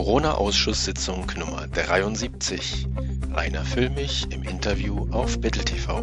Corona-Ausschusssitzung Nummer 73. Rainer Füllmich im Interview auf Bild TV.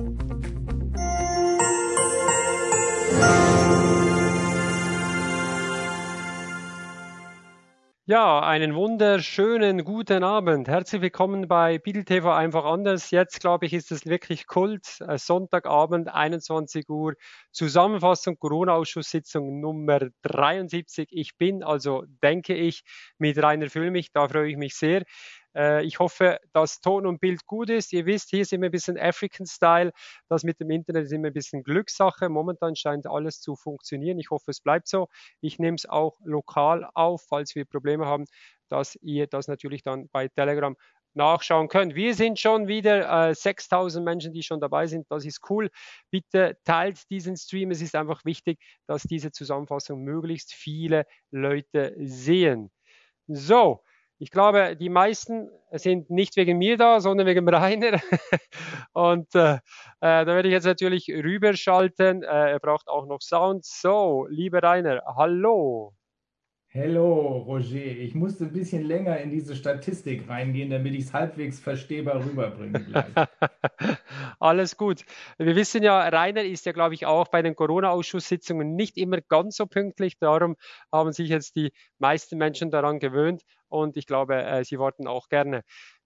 Ja, einen wunderschönen guten Abend. Herzlich willkommen bei Bild TV einfach anders. Jetzt, glaube ich, ist es wirklich Kult. Sonntagabend, 21 Uhr, Zusammenfassung Corona-Ausschusssitzung Nummer 73. Ich bin, also denke ich, mit Rainer Füllmich. Da freue ich mich sehr. Ich hoffe, dass Ton und Bild gut ist. Ihr wisst, hier ist immer ein bisschen African-Style. Das mit dem Internet ist immer ein bisschen Glückssache. Momentan scheint alles zu funktionieren. Ich hoffe, es bleibt so. Ich nehme es auch lokal auf, falls wir Probleme haben, dass ihr das natürlich dann bei Telegram nachschauen könnt. Wir sind schon wieder 6000 Menschen, die schon dabei sind. Das ist cool. Bitte teilt diesen Stream. Es ist einfach wichtig, dass diese Zusammenfassung möglichst viele Leute sehen. So. Ich glaube, die meisten sind nicht wegen mir da, sondern wegen Rainer. Und da werde ich jetzt natürlich rüberschalten. Er braucht auch noch Sound. So, lieber Rainer, hallo. Hello, Roger. Ich musste ein bisschen länger in diese Statistik reingehen, damit ich es halbwegs verstehbar rüberbringe gleich. Alles gut. Wir wissen ja, Rainer ist ja, glaube ich, auch bei den Corona-Ausschusssitzungen nicht immer ganz so pünktlich. Darum haben sich jetzt die meisten Menschen daran gewöhnt und ich glaube, sie warten auch gerne.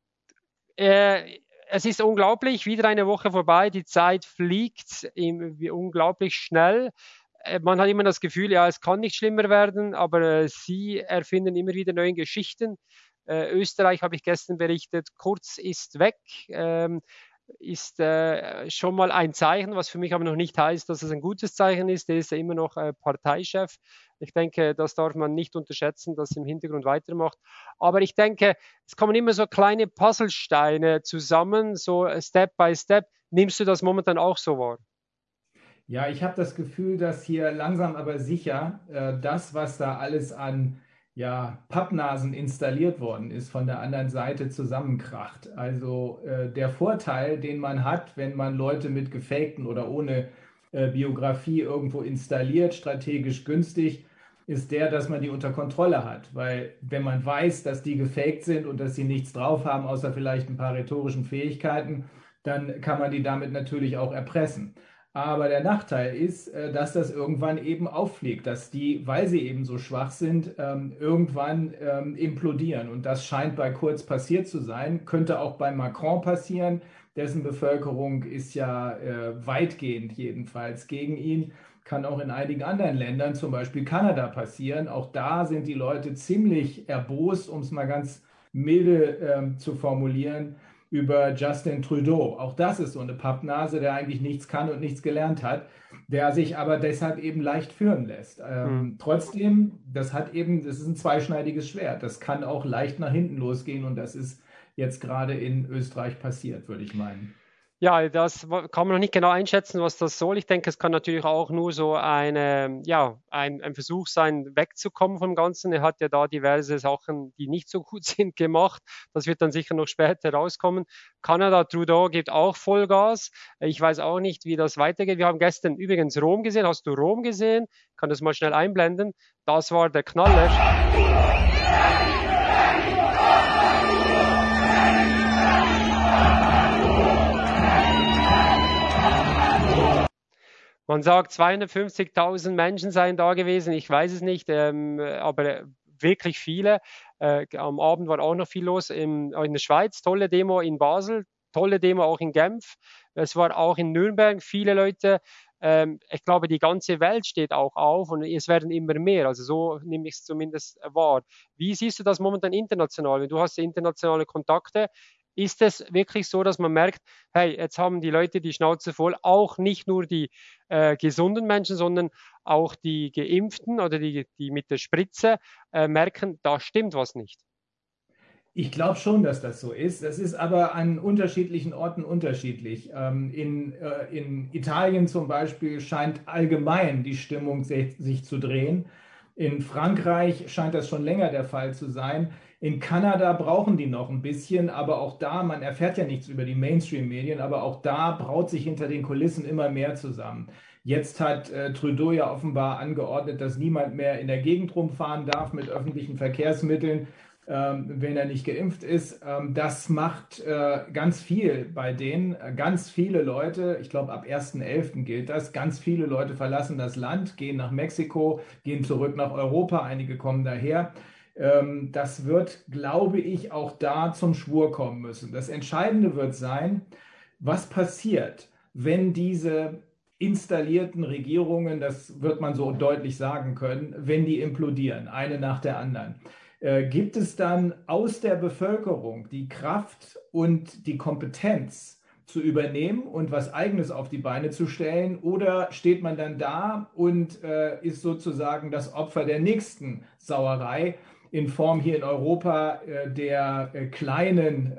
Es ist unglaublich, wieder eine Woche vorbei, die Zeit fliegt unglaublich schnell. Man hat immer das Gefühl, ja, es kann nicht schlimmer werden, aber sie erfinden immer wieder neue Geschichten. Österreich habe ich gestern berichtet, Kurz ist weg, ist schon mal ein Zeichen, was für mich aber noch nicht heißt, dass es ein gutes Zeichen ist. Der ist ja immer noch Parteichef. Ich denke, das darf man nicht unterschätzen, dass er im Hintergrund weitermacht. Aber ich denke, es kommen immer so kleine Puzzlesteine zusammen, so Step by Step. Nimmst du das momentan auch so wahr? Ja, ich habe das Gefühl, dass hier langsam aber sicher das, was da alles an Pappnasen installiert worden ist, von der anderen Seite zusammenkracht. Also der Vorteil, den man hat, wenn man Leute mit gefakten oder ohne Biografie irgendwo installiert, strategisch günstig, ist der, dass man die unter Kontrolle hat. Weil wenn man weiß, dass die gefaked sind und dass sie nichts drauf haben, außer vielleicht ein paar rhetorischen Fähigkeiten, dann kann man die damit natürlich auch erpressen. Aber der Nachteil ist, dass das irgendwann eben auffliegt, dass die, weil sie eben so schwach sind, irgendwann implodieren. Und das scheint bei Kurz passiert zu sein, könnte auch bei Macron passieren. Dessen Bevölkerung ist ja weitgehend jedenfalls gegen ihn. Kann auch in einigen anderen Ländern, zum Beispiel Kanada, passieren. Auch da sind die Leute ziemlich erbost, um es mal ganz milde zu formulieren, über Justin Trudeau. Auch das ist so eine Pappnase, der eigentlich nichts kann und nichts gelernt hat, der sich aber deshalb eben leicht führen lässt. Trotzdem, das ist ein zweischneidiges Schwert. Das kann auch leicht nach hinten losgehen und das ist jetzt gerade in Österreich passiert, würde ich meinen. Ja, das kann man noch nicht genau einschätzen, was das soll. Ich denke, es kann natürlich auch nur so ein Versuch sein, wegzukommen vom Ganzen. Er hat ja da diverse Sachen, die nicht so gut sind, gemacht. Das wird dann sicher noch später rauskommen. Kanada, Trudeau gibt auch Vollgas. Ich weiß auch nicht, wie das weitergeht. Wir haben gestern übrigens Rom gesehen. Hast du Rom gesehen? Ich kann das mal schnell einblenden. Das war der Knaller. Man sagt, 250.000 Menschen seien da gewesen. Ich weiß es nicht, aber wirklich viele. Am Abend war auch noch viel los in der Schweiz. Tolle Demo in Basel, tolle Demo auch in Genf. Es war auch in Nürnberg viele Leute. Ich glaube, die ganze Welt steht auch auf und es werden immer mehr. Also so nehme ich es zumindest wahr. Wie siehst du das momentan international? Du hast internationale Kontakte. Ist es wirklich so, dass man merkt, hey, jetzt haben die Leute die Schnauze voll, auch nicht nur die gesunden Menschen, sondern auch die Geimpften oder die mit der Spritze merken, da stimmt was nicht. Ich glaube schon, dass das so ist. Das ist aber an unterschiedlichen Orten unterschiedlich. In Italien zum Beispiel scheint allgemein die Stimmung sich zu drehen. In Frankreich scheint das schon länger der Fall zu sein. In Kanada brauchen die noch ein bisschen, aber auch da, man erfährt ja nichts über die Mainstream-Medien, aber auch da braut sich hinter den Kulissen immer mehr zusammen. Jetzt hat Trudeau ja offenbar angeordnet, dass niemand mehr in der Gegend rumfahren darf mit öffentlichen Verkehrsmitteln. wenn er nicht geimpft ist. Das macht ganz viel bei denen. Ganz viele Leute, ich glaube ab 1.11. gilt das, ganz viele Leute verlassen das Land, gehen nach Mexiko, gehen zurück nach Europa, einige kommen daher. Das wird, glaube ich, auch da zum Schwur kommen müssen. Das Entscheidende wird sein, was passiert, wenn diese installierten Regierungen, das wird man so deutlich sagen können, wenn die implodieren, eine nach der anderen. Gibt es dann aus der Bevölkerung die Kraft und die Kompetenz zu übernehmen und was Eigenes auf die Beine zu stellen? Oder steht man dann da und ist sozusagen das Opfer der nächsten Sauerei in Form hier in Europa des kleinen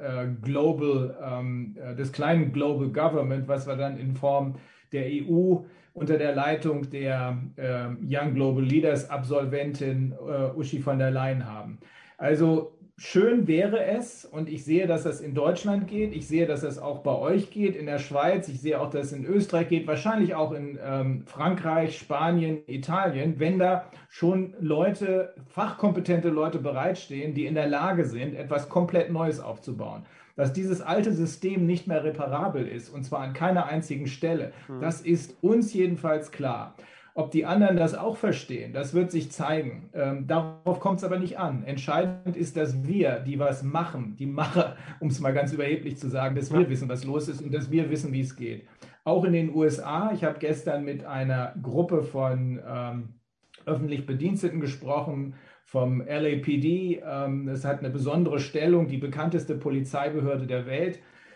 Global Government, was wir dann in Form der EU unter der Leitung der Young Global Leaders Absolventin Uschi von der Leyen haben. Also schön wäre es, und ich sehe, dass das in Deutschland geht, ich sehe, dass das auch bei euch geht, in der Schweiz, ich sehe auch, dass es in Österreich geht, wahrscheinlich auch in Frankreich, Spanien, Italien, wenn da schon Leute, fachkompetente Leute bereitstehen, die in der Lage sind, etwas komplett Neues aufzubauen. Dass dieses alte System nicht mehr reparabel ist, und zwar an keiner einzigen Stelle, das ist uns jedenfalls klar. Ob die anderen das auch verstehen, das wird sich zeigen. Darauf kommt es aber nicht an. Entscheidend ist, dass wir, die was machen, die Macher, um es mal ganz überheblich zu sagen, dass wir wissen, was los ist und dass wir wissen, wie es geht. Auch in den USA, ich habe gestern mit einer Gruppe von öffentlich Bediensteten gesprochen, vom LAPD. Es hat eine besondere Stellung, die bekannteste Polizeibehörde der Welt.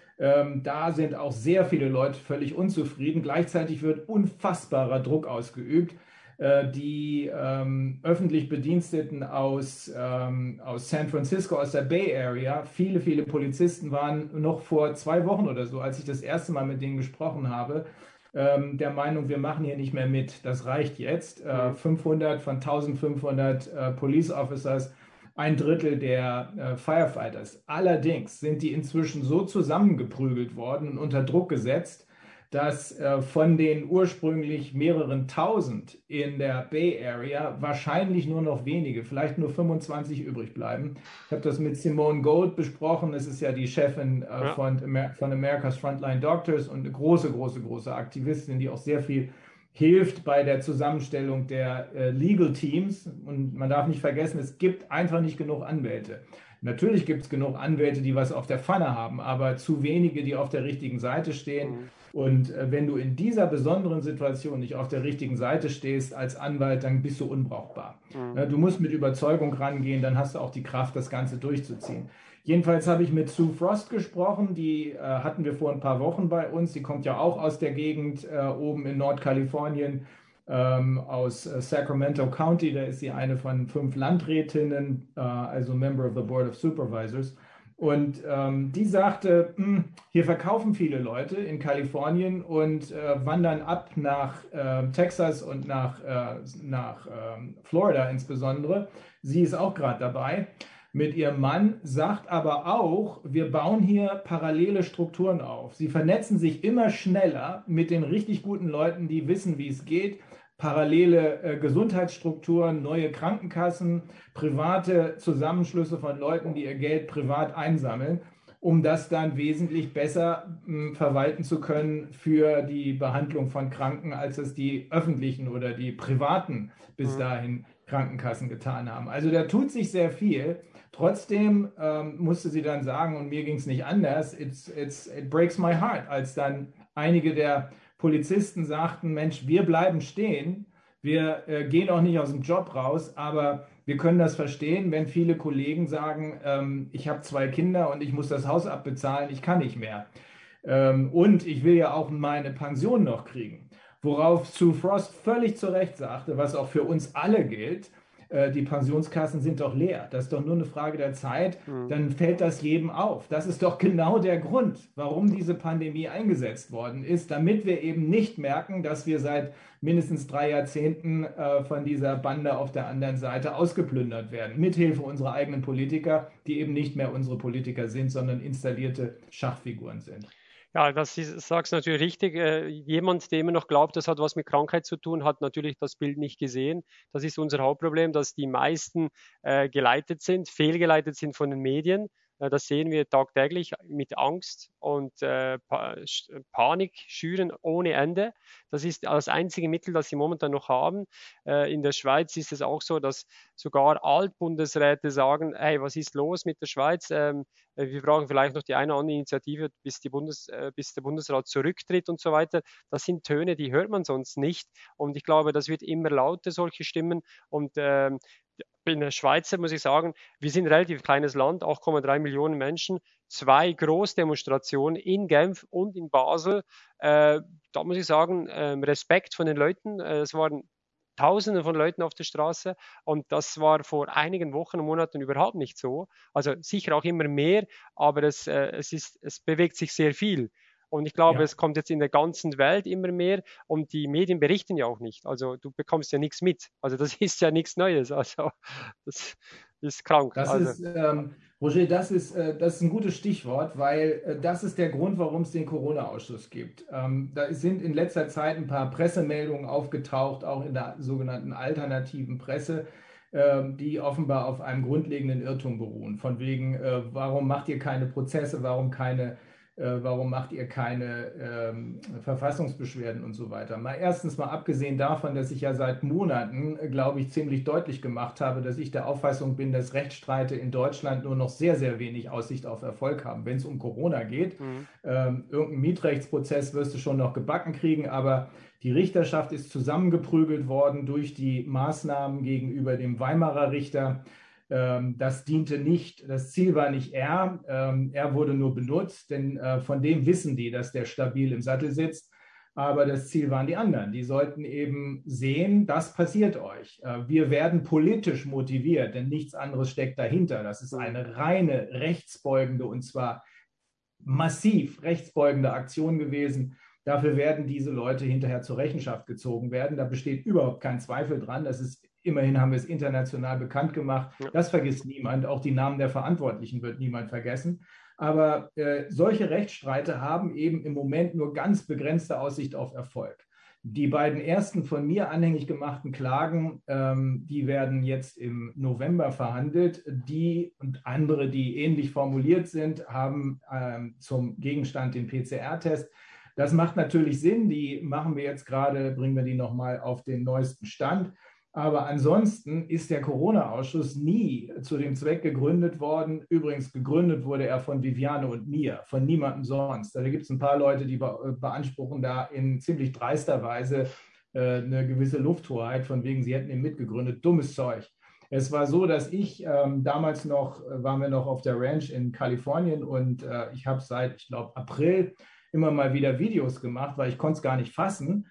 Da sind auch sehr viele Leute völlig unzufrieden. Gleichzeitig wird unfassbarer Druck ausgeübt. Die öffentlich Bediensteten aus San Francisco, aus der Bay Area, viele, viele Polizisten waren noch vor 2 Wochen oder so, als ich das erste Mal mit denen gesprochen habe, der Meinung, wir machen hier nicht mehr mit. Das reicht jetzt. 500 von 1500 Police Officers, 1/3 der Firefighters. Allerdings sind die inzwischen so zusammengeprügelt worden und unter Druck gesetzt, dass von den ursprünglich mehreren tausend in der Bay Area wahrscheinlich nur noch wenige, vielleicht nur 25 übrig bleiben. Ich habe das mit Simone Gold besprochen. Es ist ja die Chefin von America's Frontline Doctors und eine große, große, große Aktivistin, die auch sehr viel hilft bei der Zusammenstellung der Legal Teams. Und man darf nicht vergessen, es gibt einfach nicht genug Anwälte. Natürlich gibt es genug Anwälte, die was auf der Pfanne haben, aber zu wenige, die auf der richtigen Seite stehen. Und wenn du in dieser besonderen Situation nicht auf der richtigen Seite stehst als Anwalt, dann bist du unbrauchbar. Du musst mit Überzeugung rangehen, dann hast du auch die Kraft, das Ganze durchzuziehen. Jedenfalls habe ich mit Sue Frost gesprochen, die hatten wir vor ein paar Wochen bei uns. Die kommt ja auch aus der Gegend oben in Nordkalifornien, aus Sacramento County. Da ist sie eine von 5 Landrätinnen, also Member of the Board of Supervisors. Und die sagte, hier verkaufen viele Leute in Kalifornien und wandern ab nach Texas und nach Florida insbesondere. Sie ist auch gerade dabei mit ihrem Mann, sagt aber auch, wir bauen hier parallele Strukturen auf. Sie vernetzen sich immer schneller mit den richtig guten Leuten, die wissen, wie es geht. Parallele Gesundheitsstrukturen, neue Krankenkassen, private Zusammenschlüsse von Leuten, die ihr Geld privat einsammeln, um das dann wesentlich besser verwalten zu können für die Behandlung von Kranken, als es die öffentlichen oder die privaten bis dahin Krankenkassen getan haben. Also da tut sich sehr viel. Trotzdem musste sie dann sagen, und mir ging es nicht anders, it breaks my heart, als dann einige der Polizisten sagten, Mensch, wir bleiben stehen, wir gehen auch nicht aus dem Job raus, aber wir können das verstehen, wenn viele Kollegen sagen, ich habe 2 Kinder und ich muss das Haus abbezahlen, ich kann nicht mehr. Und ich will ja auch meine Pension noch kriegen. Worauf Sue Frost völlig zu Recht sagte, was auch für uns alle gilt, die Pensionskassen sind doch leer. Das ist doch nur eine Frage der Zeit. Dann fällt das jedem auf. Das ist doch genau der Grund, warum diese Pandemie eingesetzt worden ist, damit wir eben nicht merken, dass wir seit mindestens 3 Jahrzehnten von dieser Bande auf der anderen Seite ausgeplündert werden. Mithilfe unserer eigenen Politiker, die eben nicht mehr unsere Politiker sind, sondern installierte Schachfiguren sind. Ja, sagst du natürlich richtig. Jemand, der immer noch glaubt, das hat was mit Krankheit zu tun, hat natürlich das Bild nicht gesehen. Das ist unser Hauptproblem, dass die meisten geleitet sind, fehlgeleitet sind von den Medien. Das sehen wir tagtäglich mit Angst und Panik schüren ohne Ende. Das ist das einzige Mittel, das sie momentan noch haben. In der Schweiz ist es auch so, dass sogar Altbundesräte sagen, hey, was ist los mit der Schweiz? Wir brauchen vielleicht noch die eine oder andere Initiative, bis der Bundesrat zurücktritt und so weiter. Das sind Töne, die hört man sonst nicht. Und ich glaube, das wird immer lauter, solche Stimmen. Und in der Schweiz muss ich sagen, wir sind ein relativ kleines Land, 8,3 Millionen Menschen, 2 Großdemonstrationen in Genf und in Basel. Da muss ich sagen, Respekt von den Leuten. Es waren Tausende von Leuten auf der Straße und das war vor einigen Wochen und Monaten überhaupt nicht so. Also sicher auch immer mehr, aber es bewegt sich sehr viel. Und ich glaube, Ja. es kommt jetzt in der ganzen Welt immer mehr und die Medien berichten ja auch nicht. Also du bekommst ja nichts mit. Also das ist ja nichts Neues. Also das ist krank. Das Also ist, Roger, das ist ein gutes Stichwort, weil das ist der Grund, warum es den Corona-Ausschuss gibt. Da sind in letzter Zeit ein paar Pressemeldungen aufgetaucht, auch in der sogenannten alternativen Presse, die offenbar auf einem grundlegenden Irrtum beruhen. Von wegen, warum macht ihr keine Prozesse, warum macht ihr keine Verfassungsbeschwerden und so weiter. Erstens mal abgesehen davon, dass ich ja seit Monaten, glaube ich, ziemlich deutlich gemacht habe, dass ich der Auffassung bin, dass Rechtsstreite in Deutschland nur noch sehr, sehr wenig Aussicht auf Erfolg haben, wenn es um Corona geht. Irgendeinen Mietrechtsprozess wirst du schon noch gebacken kriegen, aber die Richterschaft ist zusammengeprügelt worden durch die Maßnahmen gegenüber dem Weimarer Richter. Das diente nicht, das Ziel war nicht er, er wurde nur benutzt, denn von dem wissen die, dass der stabil im Sattel sitzt, aber das Ziel waren die anderen. Die sollten eben sehen, das passiert euch. Wir werden politisch motiviert, denn nichts anderes steckt dahinter. Das ist eine reine rechtsbeugende und zwar massiv rechtsbeugende Aktion gewesen. Dafür werden diese Leute hinterher zur Rechenschaft gezogen werden. Da besteht überhaupt kein Zweifel dran. Das ist, immerhin haben wir es international bekannt gemacht. Das vergisst niemand. Auch die Namen der Verantwortlichen wird niemand vergessen. Aber solche Rechtsstreite haben eben im Moment nur ganz begrenzte Aussicht auf Erfolg. Die beiden ersten von mir anhängig gemachten Klagen, die werden jetzt im November verhandelt. Die und andere, die ähnlich formuliert sind, haben zum Gegenstand den PCR-Test. Das macht natürlich Sinn, die machen wir jetzt gerade, bringen wir die nochmal auf den neuesten Stand. Aber ansonsten ist der Corona-Ausschuss nie zu dem Zweck gegründet worden. Übrigens gegründet wurde er von Viviane und mir, von niemandem sonst. Da gibt es ein paar Leute, die beanspruchen da in ziemlich dreister Weise eine gewisse Lufthoheit, von wegen, sie hätten ihn mitgegründet. Dummes Zeug. Es war so, dass ich damals noch, waren wir noch auf der Ranch in Kalifornien und ich habe seit, ich glaube, April immer mal wieder Videos gemacht, weil ich konnte es gar nicht fassen.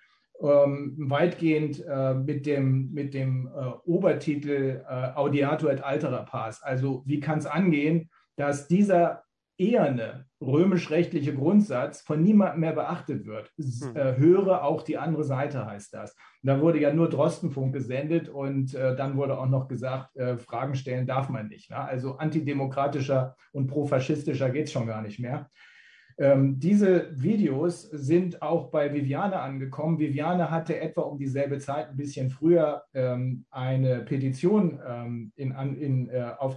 Weitgehend mit dem Obertitel Audiatur et altera pars. Also wie kann es angehen, dass dieser eherne römisch-rechtliche Grundsatz von niemandem mehr beachtet wird? Höre auch die andere Seite, heißt das. Und da wurde ja nur Drostenfunk gesendet und dann wurde auch noch gesagt, Fragen stellen darf man nicht. Ne? Also antidemokratischer und profaschistischer geht es schon gar nicht mehr. Diese Videos sind auch bei Viviane angekommen. Viviane hatte etwa um dieselbe Zeit, ein bisschen früher, eine Petition in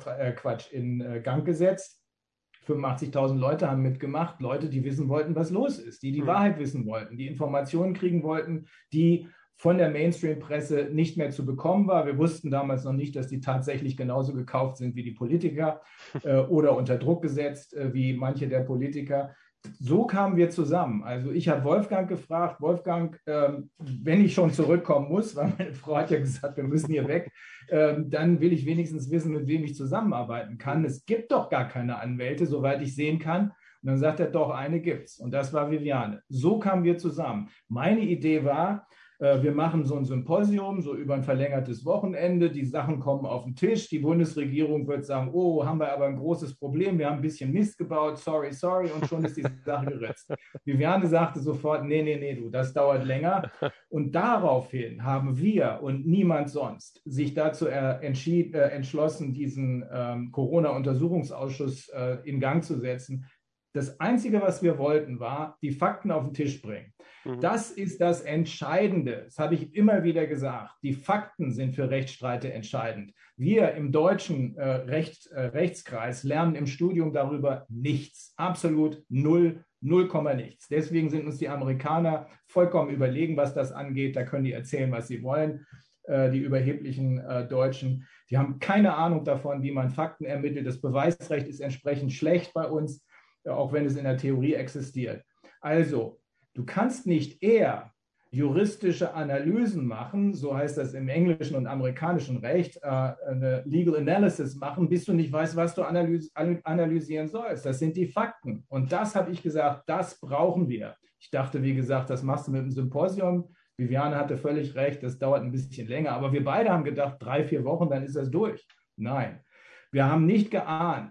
Gang gesetzt. 85.000 Leute haben mitgemacht, Leute, die wissen wollten, was los ist, die Wahrheit wissen wollten, die Informationen kriegen wollten, die von der Mainstream-Presse nicht mehr zu bekommen war. Wir wussten damals noch nicht, dass die tatsächlich genauso gekauft sind wie die Politiker oder unter Druck gesetzt wie manche der Politiker. So kamen wir zusammen. Also ich habe Wolfgang gefragt, Wolfgang, wenn ich schon zurückkommen muss, weil meine Frau hat ja gesagt, wir müssen hier weg, dann will ich wenigstens wissen, mit wem ich zusammenarbeiten kann. Es gibt doch gar keine Anwälte, soweit ich sehen kann. Und dann sagt er, doch, eine gibt's. Und das war Viviane. So kamen wir zusammen. Meine Idee war, wir machen so ein Symposium, so über ein verlängertes Wochenende. Die Sachen kommen auf den Tisch. Die Bundesregierung wird sagen, oh, haben wir aber ein großes Problem. Wir haben ein bisschen Mist gebaut. Sorry, sorry. Und schon ist die Sache geritzt. Viviane sagte sofort, nee, du, das dauert länger. Und daraufhin haben wir und niemand sonst sich dazu entschlossen, diesen Corona-Untersuchungsausschuss in Gang zu setzen. Das Einzige, was wir wollten, war die Fakten auf den Tisch bringen. Das ist das Entscheidende. Das habe ich immer wieder gesagt. Die Fakten sind für Rechtsstreite entscheidend. Wir im deutschen Rechtskreis lernen im Studium darüber nichts. Absolut null, 0, nichts. Deswegen sind uns die Amerikaner vollkommen überlegen, was das angeht. Da können die erzählen, was sie wollen. Die überheblichen Deutschen, die haben keine Ahnung davon, wie man Fakten ermittelt. Das Beweisrecht ist entsprechend schlecht bei uns, auch wenn es in der Theorie existiert. Also, du kannst nicht eher juristische Analysen machen, so heißt das im englischen und amerikanischen Recht, eine Legal Analysis machen, bis du nicht weißt, was du analysieren sollst. Das sind die Fakten. Und das habe ich gesagt, das brauchen wir. Ich dachte, wie gesagt, das machst du mit dem Symposium. Viviane hatte völlig recht, das dauert ein bisschen länger. Aber wir beide haben gedacht, 3, 4 Wochen, dann ist das durch. Nein, wir haben nicht geahnt,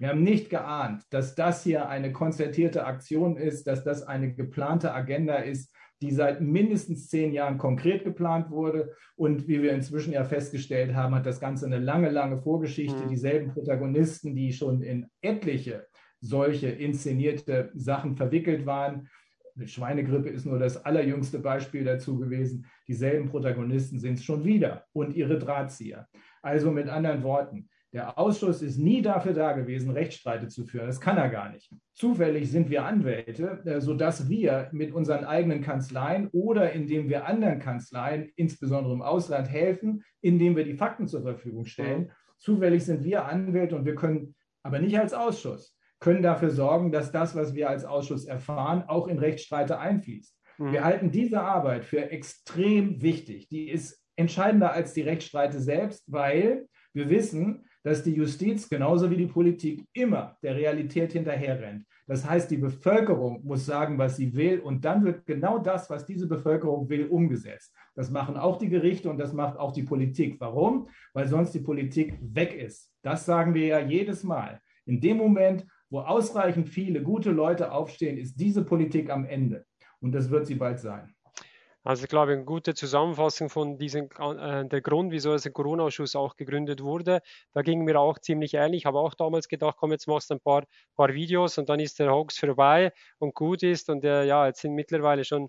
dass das hier eine konzertierte Aktion ist, dass das eine geplante Agenda ist, die seit mindestens 10 Jahren konkret geplant wurde. Und wie wir inzwischen ja festgestellt haben, hat das Ganze eine lange, lange Vorgeschichte. Dieselben Protagonisten, die schon in etliche solche inszenierte Sachen verwickelt waren. Die Schweinegrippe ist nur das allerjüngste Beispiel dazu gewesen. Dieselben Protagonisten sind es schon wieder und ihre Drahtzieher. Also mit anderen Worten, der Ausschuss ist nie dafür da gewesen, Rechtsstreite zu führen. Das kann er gar nicht. Zufällig sind wir Anwälte, sodass wir mit unseren eigenen Kanzleien oder indem wir anderen Kanzleien, insbesondere im Ausland, helfen, indem wir die Fakten zur Verfügung stellen. Zufällig sind wir Anwälte und wir können, aber nicht als Ausschuss, können dafür sorgen, dass das, was wir als Ausschuss erfahren, auch in Rechtsstreite einfließt. Wir halten diese Arbeit für extrem wichtig. Die ist entscheidender als die Rechtsstreite selbst, weil wir wissen, dass die Justiz genauso wie die Politik immer der Realität hinterherrennt. Das heißt, die Bevölkerung muss sagen, was sie will, und dann wird genau das, was diese Bevölkerung will, umgesetzt. Das machen auch die Gerichte und das macht auch die Politik. Warum? Weil sonst die Politik weg ist. Das sagen wir ja jedes Mal. In dem Moment, wo ausreichend viele gute Leute aufstehen, ist diese Politik am Ende. Und das wird sie bald sein. Also ich glaube, eine gute Zusammenfassung von diesem, der Grund, wieso der Corona-Ausschuss auch gegründet wurde. Da ging mir auch ziemlich ähnlich. Ich habe auch damals gedacht, komm, jetzt machst du ein paar Videos und dann ist der Hoax vorbei und gut ist. Und ja, jetzt sind mittlerweile schon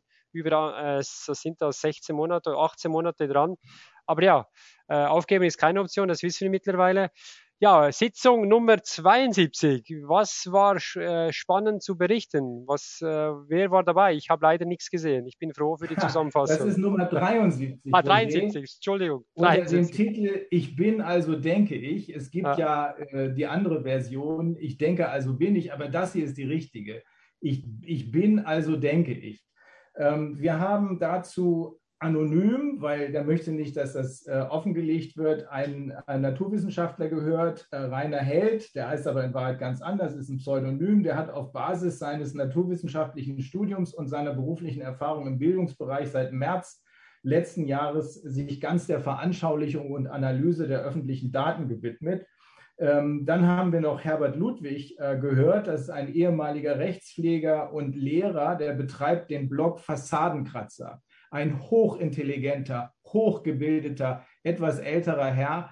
sind da 16 Monate, 18 Monate dran. Aber ja, aufgeben ist keine Option, das wissen wir mittlerweile. Ja, Sitzung Nummer 72. Was war spannend zu berichten? Wer war dabei? Ich habe leider nichts gesehen. Ich bin froh für die Zusammenfassung. Das ist Nummer 73. 73, Entschuldigung. 73. Unter dem Titel Ich bin, also denke ich. Es gibt ja die andere Version. Ich denke, also bin ich. Aber das hier ist die richtige. Ich bin, also denke ich. Wir haben dazu anonym, weil der möchte nicht, dass das offengelegt wird, ein Naturwissenschaftler gehört, Rainer Held, der heißt aber in Wahrheit ganz anders, ist ein Pseudonym, der hat auf Basis seines naturwissenschaftlichen Studiums und seiner beruflichen Erfahrung im Bildungsbereich seit März letzten Jahres sich ganz der Veranschaulichung und Analyse der öffentlichen Daten gewidmet. Dann haben wir noch Herbert Ludwig gehört, das ist ein ehemaliger Rechtspfleger und Lehrer, der betreibt den Blog Fassadenkratzer. Ein hochintelligenter, hochgebildeter, etwas älterer Herr,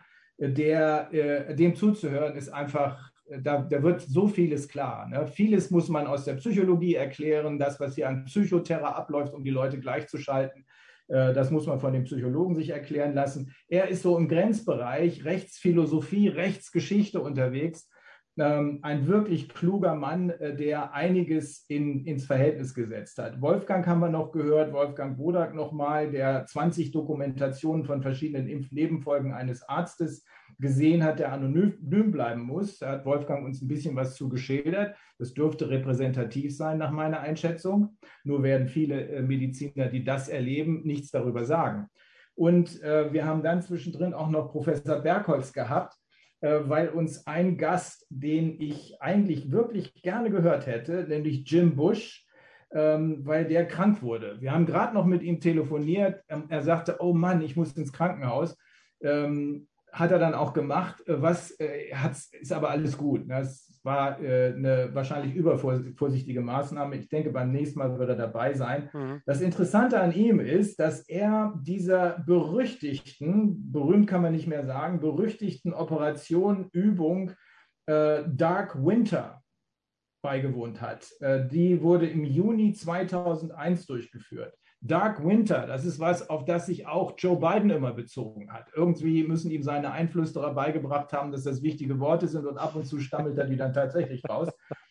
dem zuzuhören ist einfach, da wird so vieles klar. Ne? Vieles muss man aus der Psychologie erklären, das, was hier an Psychoterra abläuft, um die Leute gleichzuschalten. Das muss man von den Psychologen sich erklären lassen. Er ist so im Grenzbereich Rechtsphilosophie, Rechtsgeschichte unterwegs. Ein wirklich kluger Mann, der einiges ins Verhältnis gesetzt hat. Wolfgang haben wir noch gehört, Wolfgang Bodak nochmal, der 20 Dokumentationen von verschiedenen Impfnebenfolgen eines Arztes gesehen hat, der anonym bleiben muss. Da hat Wolfgang uns ein bisschen was zu geschildert. Das dürfte repräsentativ sein nach meiner Einschätzung. Nur werden viele Mediziner, die das erleben, nichts darüber sagen. Und wir haben dann zwischendrin auch noch Professor Bergholz gehabt, weil uns ein Gast, den ich eigentlich wirklich gerne gehört hätte, nämlich Jim Bush, weil der krank wurde. Wir haben gerade noch mit ihm telefoniert. Er sagte, oh Mann, ich muss ins Krankenhaus. Hat er dann auch gemacht. Ist aber alles gut. Das war eine wahrscheinlich übervorsichtige Maßnahme. Ich denke, beim nächsten Mal wird er dabei sein. Das Interessante an ihm ist, dass er dieser berühmt kann man nicht mehr sagen, berüchtigten Operation, Übung Dark Winter beigewohnt hat, die wurde im Juni 2001 durchgeführt. Dark Winter, das ist was, auf das sich auch Joe Biden immer bezogen hat. Irgendwie müssen ihm seine Einflüsterer beigebracht haben, dass das wichtige Worte sind und ab und zu stammelt er die dann tatsächlich raus.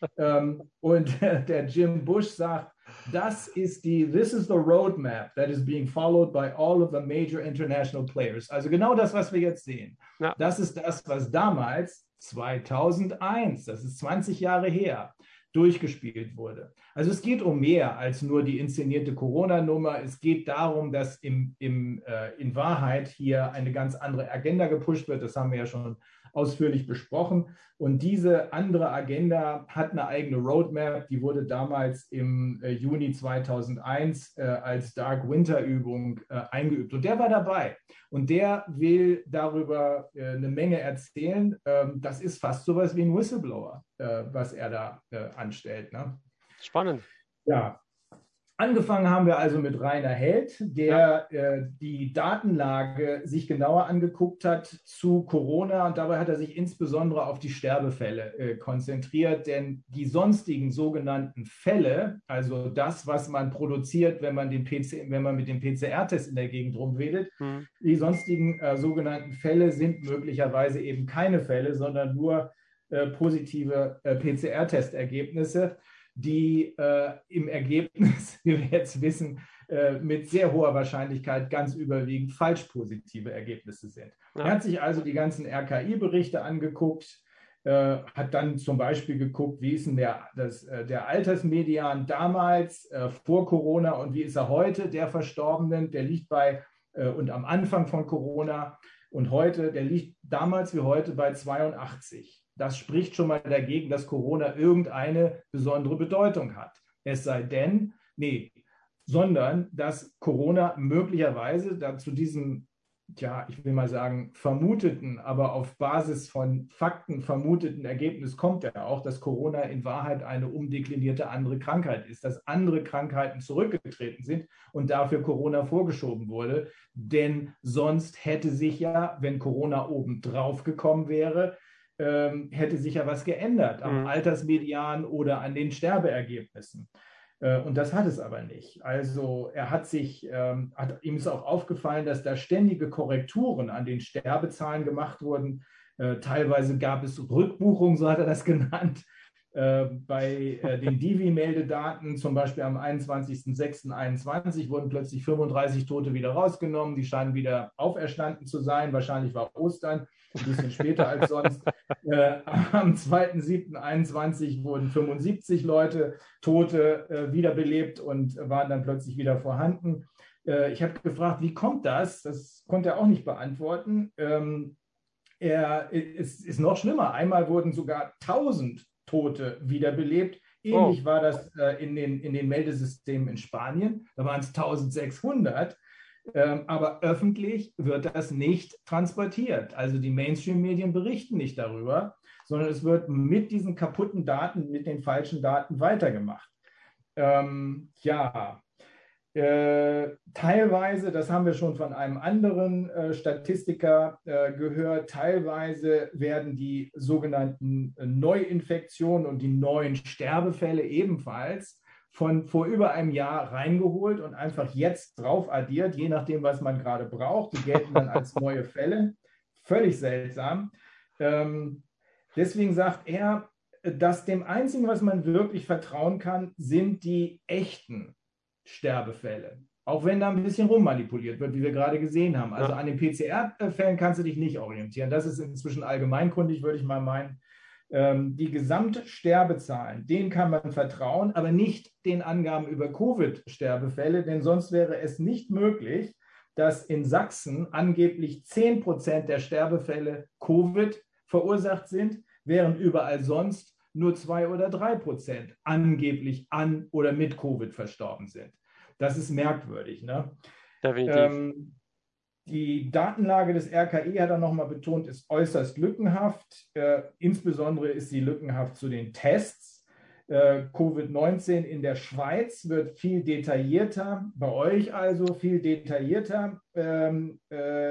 Und der Jim Bush sagt, this is the roadmap that is being followed by all of the major international players. Also genau das, was wir jetzt sehen. Ja. Das ist das, was damals 2001, das ist 20 Jahre her, durchgespielt wurde. Also es geht um mehr als nur die inszenierte Corona-Nummer. Es geht darum, dass in Wahrheit hier eine ganz andere Agenda gepusht wird. Das haben wir ja schon ausführlich besprochen. Und diese andere Agenda hat eine eigene Roadmap. Die wurde damals im Juni 2001 als Dark Winter-Übung eingeübt. Und der war dabei. Und der will darüber eine Menge erzählen. Das ist fast sowas wie ein Whistleblower, was er da anstellt. Ne? Spannend. Ja. Angefangen haben wir also mit Rainer Held, der die Datenlage sich genauer angeguckt hat zu Corona, und dabei hat er sich insbesondere auf die Sterbefälle konzentriert, denn die sonstigen sogenannten Fälle, also das, was man produziert, wenn man mit dem PCR-Test in der Gegend rumwedelt, die sonstigen sogenannten Fälle sind möglicherweise eben keine Fälle, sondern nur positive PCR-Testergebnisse, die im Ergebnis, wie wir jetzt wissen, mit sehr hoher Wahrscheinlichkeit ganz überwiegend falsch positive Ergebnisse sind. Ja. Er hat sich also die ganzen RKI-Berichte angeguckt, hat dann zum Beispiel geguckt, wie ist denn der Altersmedian damals vor Corona und wie ist er heute, der Verstorbenen, der liegt und am Anfang von Corona und heute, der liegt damals wie heute bei 82. Das spricht schon mal dagegen, dass Corona irgendeine besondere Bedeutung hat. Sondern dass Corona möglicherweise zu diesem, ich will mal sagen, vermuteten, aber auf Basis von Fakten vermuteten Ergebnis kommt ja auch, dass Corona in Wahrheit eine umdeklinierte andere Krankheit ist, dass andere Krankheiten zurückgetreten sind und dafür Corona vorgeschoben wurde. Denn sonst hätte sich ja, wenn Corona obendrauf gekommen wäre, hätte sich ja was geändert am Altersmedian oder an den Sterbeergebnissen. Und das hat es aber nicht. Also ihm ist auch aufgefallen, dass da ständige Korrekturen an den Sterbezahlen gemacht wurden. Teilweise gab es Rückbuchungen, so hat er das genannt, bei den Divi-Meldedaten, zum Beispiel am 21.06.21 wurden plötzlich 35 Tote wieder rausgenommen. Die scheinen wieder auferstanden zu sein. Wahrscheinlich war Ostern, ein bisschen später als sonst. Am 2.07.21 wurden 75 Tote wiederbelebt und waren dann plötzlich wieder vorhanden. Ich habe gefragt, wie kommt das? Das konnte er auch nicht beantworten. Es ist noch schlimmer. Einmal wurden sogar 1000 Tote wiederbelebt. Ähnlich war das in den Meldesystemen in Spanien. Da waren es 1600. Aber öffentlich wird das nicht transportiert. Also die Mainstream-Medien berichten nicht darüber, sondern es wird mit diesen kaputten Daten, mit den falschen Daten weitergemacht. Teilweise, das haben wir schon von einem anderen Statistiker gehört, teilweise werden die sogenannten Neuinfektionen und die neuen Sterbefälle ebenfalls von vor über einem Jahr reingeholt und einfach jetzt drauf addiert, je nachdem, was man gerade braucht. Die gelten dann als neue Fälle. Völlig seltsam. Deswegen sagt er, dass dem Einzigen, was man wirklich vertrauen kann, sind die echten Sterbefälle. Auch wenn da ein bisschen rummanipuliert wird, wie wir gerade gesehen haben. Also an den PCR-Fällen kannst du dich nicht orientieren. Das ist inzwischen allgemeinkundig, würde ich mal meinen. Die Gesamtsterbezahlen, denen kann man vertrauen, aber nicht den Angaben über Covid-Sterbefälle, denn sonst wäre es nicht möglich, dass in Sachsen angeblich 10% der Sterbefälle Covid verursacht sind, während überall sonst nur 2 oder 3% angeblich an oder mit Covid verstorben sind. Das ist merkwürdig. Ne? Definitiv. Die Datenlage des RKI, hat er nochmal betont, ist äußerst lückenhaft. Insbesondere ist sie lückenhaft zu den Tests. Covid-19 in der Schweiz wird viel detaillierter, bei euch also viel detaillierter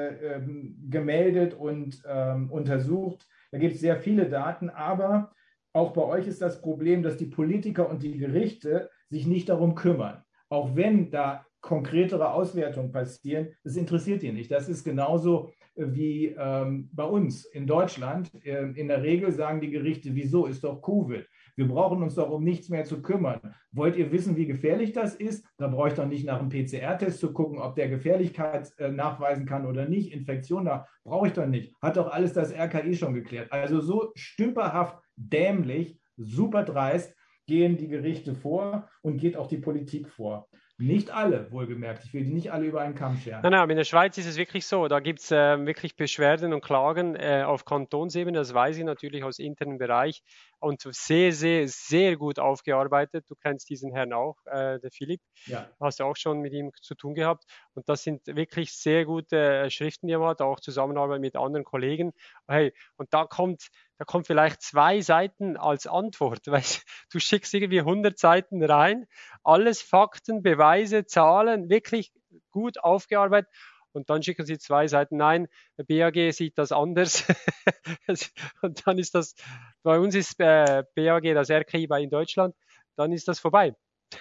gemeldet und untersucht. Da gibt es sehr viele Daten, aber auch bei euch ist das Problem, dass die Politiker und die Gerichte sich nicht darum kümmern. Auch wenn da konkretere Auswertungen passieren, das interessiert die nicht. Das ist genauso wie bei uns in Deutschland. In der Regel sagen die Gerichte, wieso, ist doch Covid. Wir brauchen uns doch um nichts mehr zu kümmern. Wollt ihr wissen, wie gefährlich das ist? Da brauche ich doch nicht nach einem PCR-Test zu gucken, ob der Gefährlichkeit nachweisen kann oder nicht. Infektion, da brauche ich doch nicht. Hat doch alles das RKI schon geklärt. Also so stümperhaft dämlich, super dreist gehen die Gerichte vor und geht auch die Politik vor. Nicht alle, wohlgemerkt. Ich will die nicht alle über einen Kamm scheren. Nein, in der Schweiz ist es wirklich so. Da gibt es wirklich Beschwerden und Klagen auf Kantonsebene. Das weiß ich natürlich aus internem Bereich. Und sehr, sehr, sehr gut aufgearbeitet. Du kennst diesen Herrn auch, der Philipp. Ja. Hast du auch schon mit ihm zu tun gehabt. Und das sind wirklich sehr gute Schriften, die er hat, auch Zusammenarbeit mit anderen Kollegen. Hey, und da kommt vielleicht 2 Seiten als Antwort. Weißt, du schickst irgendwie 100 Seiten rein, alles Fakten, Beweise, Zahlen, wirklich gut aufgearbeitet. Und dann schicken sie 2 Seiten, nein, der BAG sieht das anders. Und dann ist das, bei uns ist BAG das RKI in Deutschland, dann ist das vorbei.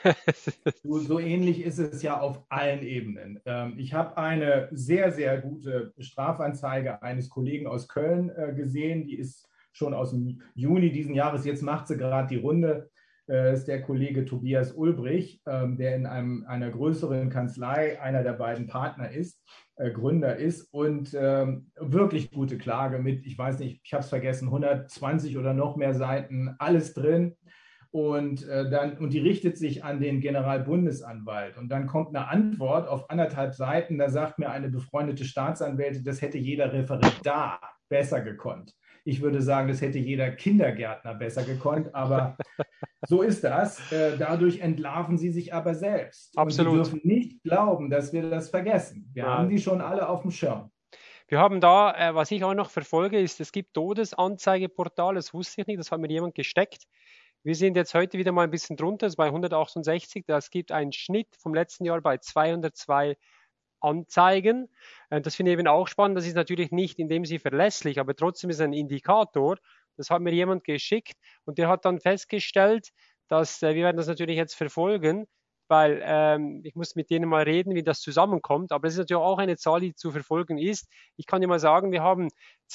So ähnlich ist es ja auf allen Ebenen. Ich habe eine sehr, sehr gute Strafanzeige eines Kollegen aus Köln gesehen, die ist schon aus dem Juni diesen Jahres, jetzt macht sie gerade die Runde. Ist der Kollege Tobias Ulbrich, der in einer größeren Kanzlei einer der beiden Partner ist, Gründer ist und wirklich gute Klage mit, ich weiß nicht, ich habe es vergessen, 120 oder noch mehr Seiten, alles drin. Und die richtet sich an den Generalbundesanwalt. Und dann kommt eine Antwort auf 1,5 Seiten, da sagt mir eine befreundete Staatsanwältin, das hätte jeder Referendar besser gekonnt. Ich würde sagen, das hätte jeder Kindergärtner besser gekonnt, aber so ist das. Dadurch entlarven sie sich aber selbst. Absolut. Und wir dürfen nicht glauben, dass wir das vergessen. Wir haben die schon alle auf dem Schirm. Wir haben da, was ich auch noch verfolge, ist, es gibt Todesanzeigeportale, das wusste ich nicht, das hat mir jemand gesteckt. Wir sind jetzt heute wieder mal ein bisschen drunter, das ist bei 168. Das gibt einen Schnitt vom letzten Jahr bei 202 Anzeigen. Das finde ich eben auch spannend. Das ist natürlich nicht in dem Sinne verlässlich, aber trotzdem ist es ein Indikator. Das hat mir jemand geschickt und der hat dann festgestellt, dass, wir werden das natürlich jetzt verfolgen, weil ich muss mit denen mal reden, wie das zusammenkommt. Aber es ist natürlich auch eine Zahl, die zu verfolgen ist. Ich kann dir mal sagen, wir haben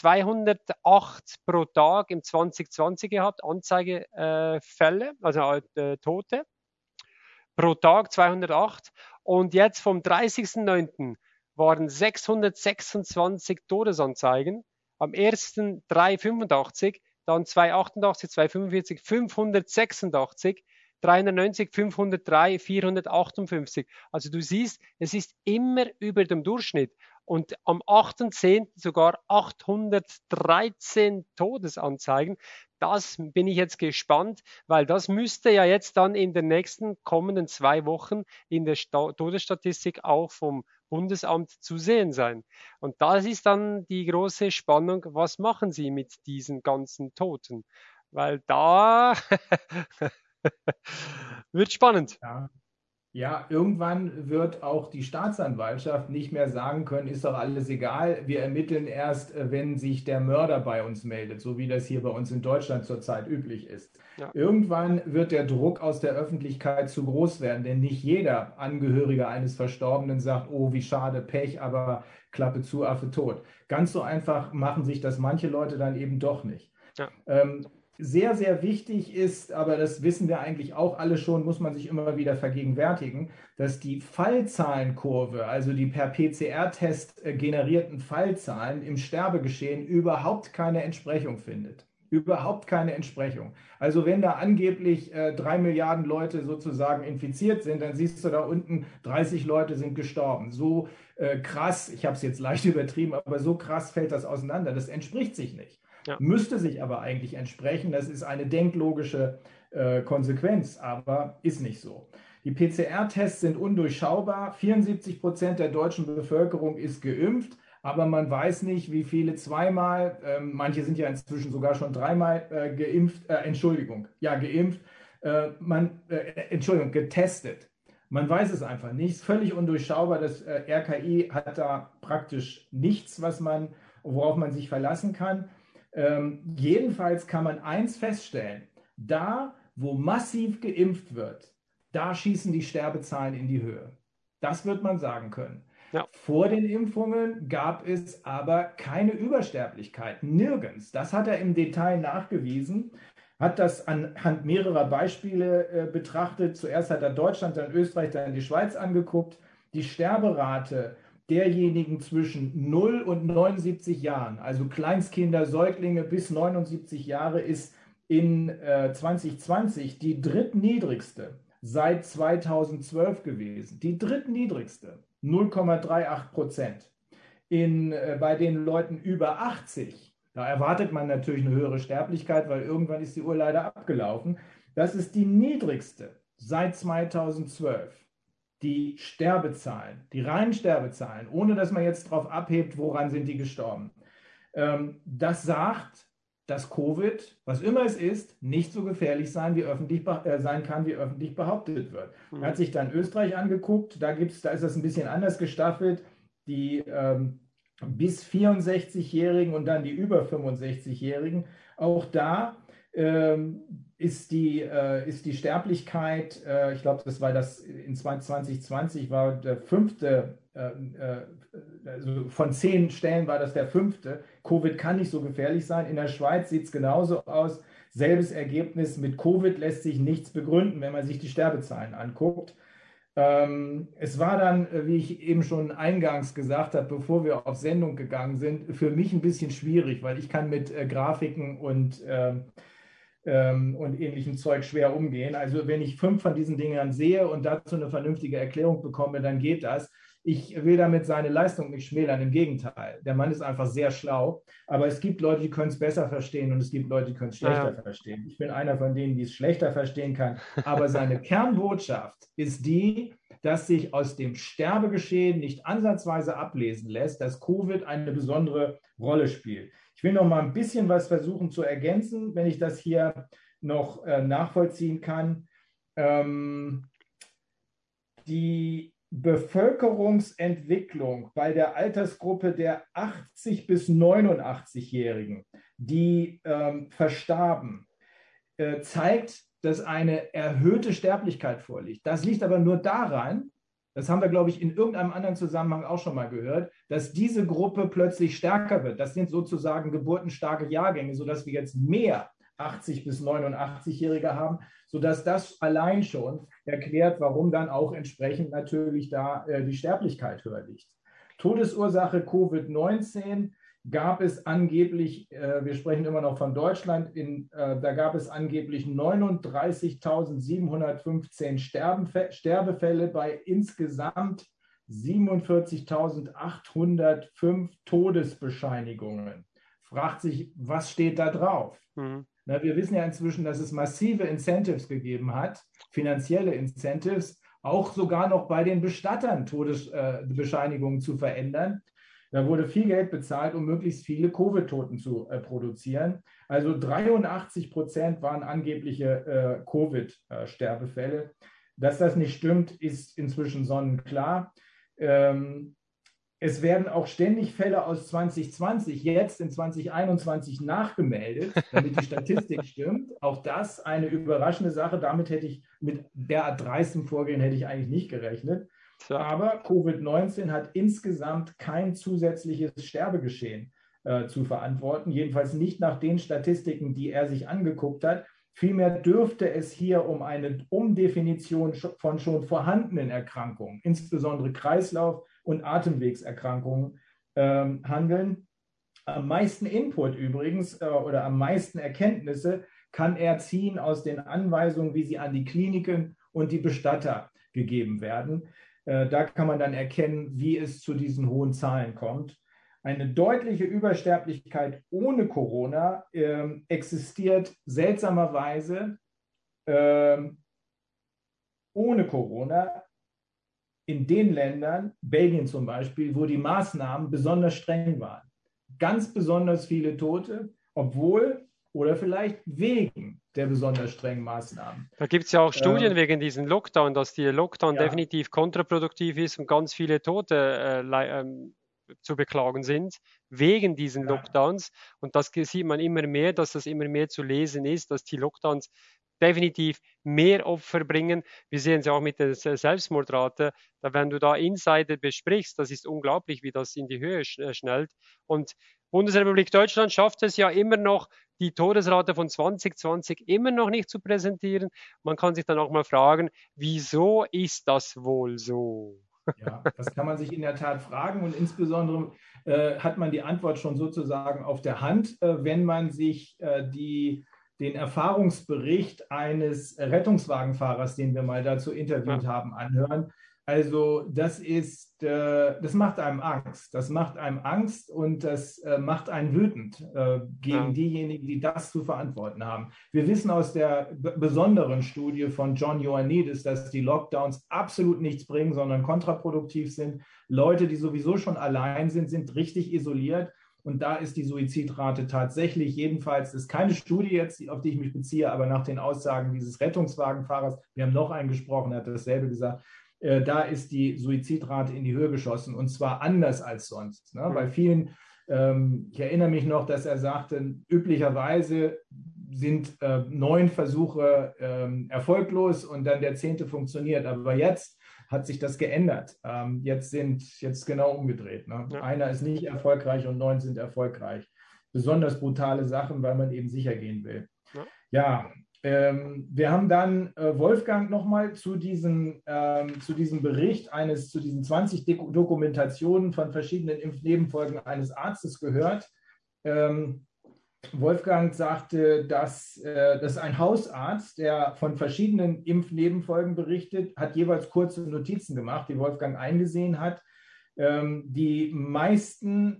208 pro Tag im 2020 gehabt, Anzeigefälle, also Tote. Pro Tag 208. Und jetzt vom 30.09. waren 626 Todesanzeigen. Am 1. 385, dann 288, 245, 586, 390, 503, 458. Also du siehst, es ist immer über dem Durchschnitt. Und am 8.10. sogar 813 Todesanzeigen. Das bin ich jetzt gespannt, weil das müsste ja jetzt dann in den nächsten kommenden 2 Wochen in der Todesstatistik auch vom Bundesamt zu sehen sein. Und das ist dann die große Spannung, was machen sie mit diesen ganzen Toten? Weil da wird spannend. Ja, irgendwann wird auch die Staatsanwaltschaft nicht mehr sagen können, ist doch alles egal, wir ermitteln erst, wenn sich der Mörder bei uns meldet, so wie das hier bei uns in Deutschland zurzeit üblich ist. Ja. Irgendwann wird der Druck aus der Öffentlichkeit zu groß werden, denn nicht jeder Angehörige eines Verstorbenen sagt, oh, wie schade, Pech, aber Klappe zu, Affe tot. Ganz so einfach machen sich das manche Leute dann eben doch nicht. Ja. Sehr, sehr wichtig ist, aber das wissen wir eigentlich auch alle schon, muss man sich immer wieder vergegenwärtigen, dass die Fallzahlenkurve, also die per PCR-Test generierten Fallzahlen im Sterbegeschehen überhaupt keine Entsprechung findet. Überhaupt keine Entsprechung. Also wenn da angeblich 3 Milliarden Leute sozusagen infiziert sind, dann siehst du da unten, 30 Leute sind gestorben. So krass, ich habe es jetzt leicht übertrieben, aber so krass fällt das auseinander. Das entspricht sich nicht. Ja. Müsste sich aber eigentlich entsprechen. Das ist eine denklogische Konsequenz, aber ist nicht so. Die PCR-Tests sind undurchschaubar. 74% der deutschen Bevölkerung ist geimpft, aber man weiß nicht, wie viele zweimal, manche sind ja inzwischen sogar schon 3-mal getestet. Man weiß es einfach nicht. Es ist völlig undurchschaubar. Das RKI hat da praktisch nichts, worauf man sich verlassen kann. Jedenfalls kann man eins feststellen: Da, wo massiv geimpft wird, da schießen die Sterbezahlen in die Höhe. Das wird man sagen können. Ja. Vor den Impfungen gab es aber keine Übersterblichkeit, nirgends. Das hat er im Detail nachgewiesen, hat das anhand mehrerer Beispiele betrachtet. Zuerst hat er Deutschland, dann Österreich, dann die Schweiz angeguckt. Die Sterberate derjenigen zwischen 0 und 79 Jahren, also Kleinstkinder, Säuglinge bis 79 Jahre, ist in 2020 die drittniedrigste seit 2012 gewesen. Die drittniedrigste, 0,38%. Bei den Leuten über 80, da erwartet man natürlich eine höhere Sterblichkeit, weil irgendwann ist die Uhr leider abgelaufen. Das ist die niedrigste seit 2012. Die Sterbezahlen, die reinen Sterbezahlen, ohne dass man jetzt darauf abhebt, woran sind die gestorben. Das sagt, dass Covid, was immer es ist, nicht so gefährlich sein kann, wie öffentlich behauptet wird. Man hat sich dann Österreich angeguckt, da ist das ein bisschen anders gestaffelt. Die bis 64-Jährigen und dann die über 65-Jährigen. Auch da ist die Sterblichkeit, ich glaube, in 2020 war der fünfte, also von 10 Stellen war das der 5. Covid kann nicht so gefährlich sein. In der Schweiz sieht es genauso aus. Selbes Ergebnis: Mit Covid lässt sich nichts begründen, wenn man sich die Sterbezahlen anguckt. Es war dann, wie ich eben schon eingangs gesagt habe, bevor wir auf Sendung gegangen sind, für mich ein bisschen schwierig, weil ich kann mit Grafiken und ähnlichem Zeug schwer umgehen. Also wenn ich 5 von diesen Dingern sehe und dazu eine vernünftige Erklärung bekomme, dann geht das. Ich will damit seine Leistung nicht schmälern, im Gegenteil. Der Mann ist einfach sehr schlau, aber es gibt Leute, die können es besser verstehen und es gibt Leute, die können es schlechter verstehen. Ich bin einer von denen, die es schlechter verstehen kann, aber seine Kernbotschaft ist die, dass sich aus dem Sterbegeschehen nicht ansatzweise ablesen lässt, dass Covid eine besondere Rolle spielt. Ich will noch mal ein bisschen was versuchen zu ergänzen, wenn ich das hier noch nachvollziehen kann. Die Bevölkerungsentwicklung bei der Altersgruppe der 80- bis 89-Jährigen, die verstarben, zeigt, dass eine erhöhte Sterblichkeit vorliegt. Das liegt aber nur daran, das haben wir, glaube ich, in irgendeinem anderen Zusammenhang auch schon mal gehört, dass diese Gruppe plötzlich stärker wird. Das sind sozusagen geburtenstarke Jahrgänge, sodass wir jetzt mehr 80- bis 89-Jährige haben, sodass das allein schon erklärt, warum dann auch entsprechend natürlich da die Sterblichkeit höher liegt. Todesursache Covid-19 gab es angeblich, wir sprechen immer noch von Deutschland, da gab es angeblich 39.715 Sterbefälle bei insgesamt 47.805 Todesbescheinigungen. Fragt sich, was steht da drauf? Na, wir wissen ja inzwischen, dass es massive Incentives gegeben hat, finanzielle Incentives, auch sogar noch bei den Bestattern Todesbescheinigungen zu verändern. Da wurde viel Geld bezahlt, um möglichst viele Covid-Toten zu produzieren. Also 83% waren angebliche Covid-Sterbefälle. Dass das nicht stimmt, ist inzwischen sonnenklar. Es werden auch ständig Fälle aus 2020 jetzt in 2021 nachgemeldet, damit die Statistik stimmt. Auch das eine überraschende Sache. Damit hätte ich mit derart dreistem Vorgehen eigentlich nicht gerechnet. Aber Covid-19 hat insgesamt kein zusätzliches Sterbegeschehen zu verantworten, jedenfalls nicht nach den Statistiken, die er sich angeguckt hat. Vielmehr dürfte es hier um eine Umdefinition von schon vorhandenen Erkrankungen, insbesondere Kreislauf- und Atemwegserkrankungen, handeln. Am meisten Input übrigens oder am meisten Erkenntnisse kann er ziehen aus den Anweisungen, wie sie an die Kliniken und die Bestatter gegeben werden. Da kann man dann erkennen, wie es zu diesen hohen Zahlen kommt. Eine deutliche Übersterblichkeit ohne Corona existiert seltsamerweise ohne Corona in den Ländern, Belgien zum Beispiel, wo die Maßnahmen besonders streng waren. Ganz besonders viele Tote, obwohl oder vielleicht wegen der besonders strengen Maßnahmen. Da gibt es ja auch Studien wegen diesem Lockdown, dass der Lockdown ja. definitiv kontraproduktiv ist und ganz viele Tote zu beklagen sind, wegen diesen Lockdowns. Und das sieht man immer mehr, dass das immer mehr zu lesen ist, dass die Lockdowns definitiv mehr Opfer bringen. Wir sehen es ja auch mit der Selbstmordrate. Wenn du da Insider besprichst, das ist unglaublich, wie das in die Höhe schnellt. Und Bundesrepublik Deutschland schafft es ja immer noch, die Todesrate von 2020 immer noch nicht zu präsentieren. Man kann sich dann auch mal fragen, wieso ist das wohl so? Ja, das kann man sich in der Tat fragen und insbesondere hat man die Antwort schon sozusagen auf der Hand, wenn man sich den Erfahrungsbericht eines Rettungswagenfahrers, den wir mal dazu interviewt haben, anhören. Also das macht einem Angst. Das macht einem Angst und das macht einen wütend gegen diejenigen, die das zu verantworten haben. Wir wissen aus der besonderen Studie von John Ioannidis, dass die Lockdowns absolut nichts bringen, sondern kontraproduktiv sind. Leute, die sowieso schon allein sind, sind richtig isoliert. Und da ist die Suizidrate tatsächlich, jedenfalls, das ist keine Studie jetzt, auf die ich mich beziehe, aber nach den Aussagen dieses Rettungswagenfahrers, wir haben noch einen gesprochen, er hat dasselbe gesagt, da ist die Suizidrate in die Höhe geschossen und zwar anders als sonst. Ne? Bei vielen, ich erinnere mich noch, dass er sagte, üblicherweise sind 9 Versuche erfolglos und dann der 10. funktioniert. Aber jetzt hat sich das geändert. Jetzt genau umgedreht. Ne? Ja. Einer ist nicht erfolgreich und 9 sind erfolgreich. Besonders brutale Sachen, weil man eben sicher gehen will. Ja, wir haben dann Wolfgang nochmal zu diesem Bericht zu diesen 20 Dokumentationen von verschiedenen Impfnebenfolgen eines Arztes gehört. Wolfgang sagte, dass ein Hausarzt, der von verschiedenen Impfnebenfolgen berichtet, hat jeweils kurze Notizen gemacht, die Wolfgang eingesehen hat. Die meisten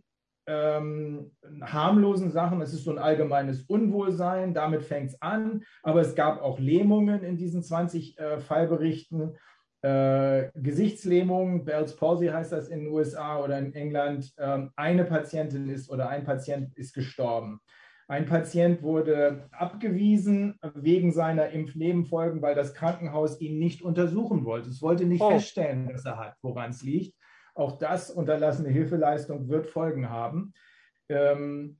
harmlosen Sachen, es ist so ein allgemeines Unwohlsein, damit fängt es an, aber es gab auch Lähmungen in diesen 20 Fallberichten, Gesichtslähmungen, Bell's Palsy heißt das in den USA oder in England, eine Patientin ein Patient ist gestorben. Ein Patient wurde abgewiesen wegen seiner Impfnebenfolgen, weil das Krankenhaus ihn nicht untersuchen wollte. Es wollte nicht feststellen, was er hat, woran es liegt. Auch das, unterlassene Hilfeleistung, wird Folgen haben. Von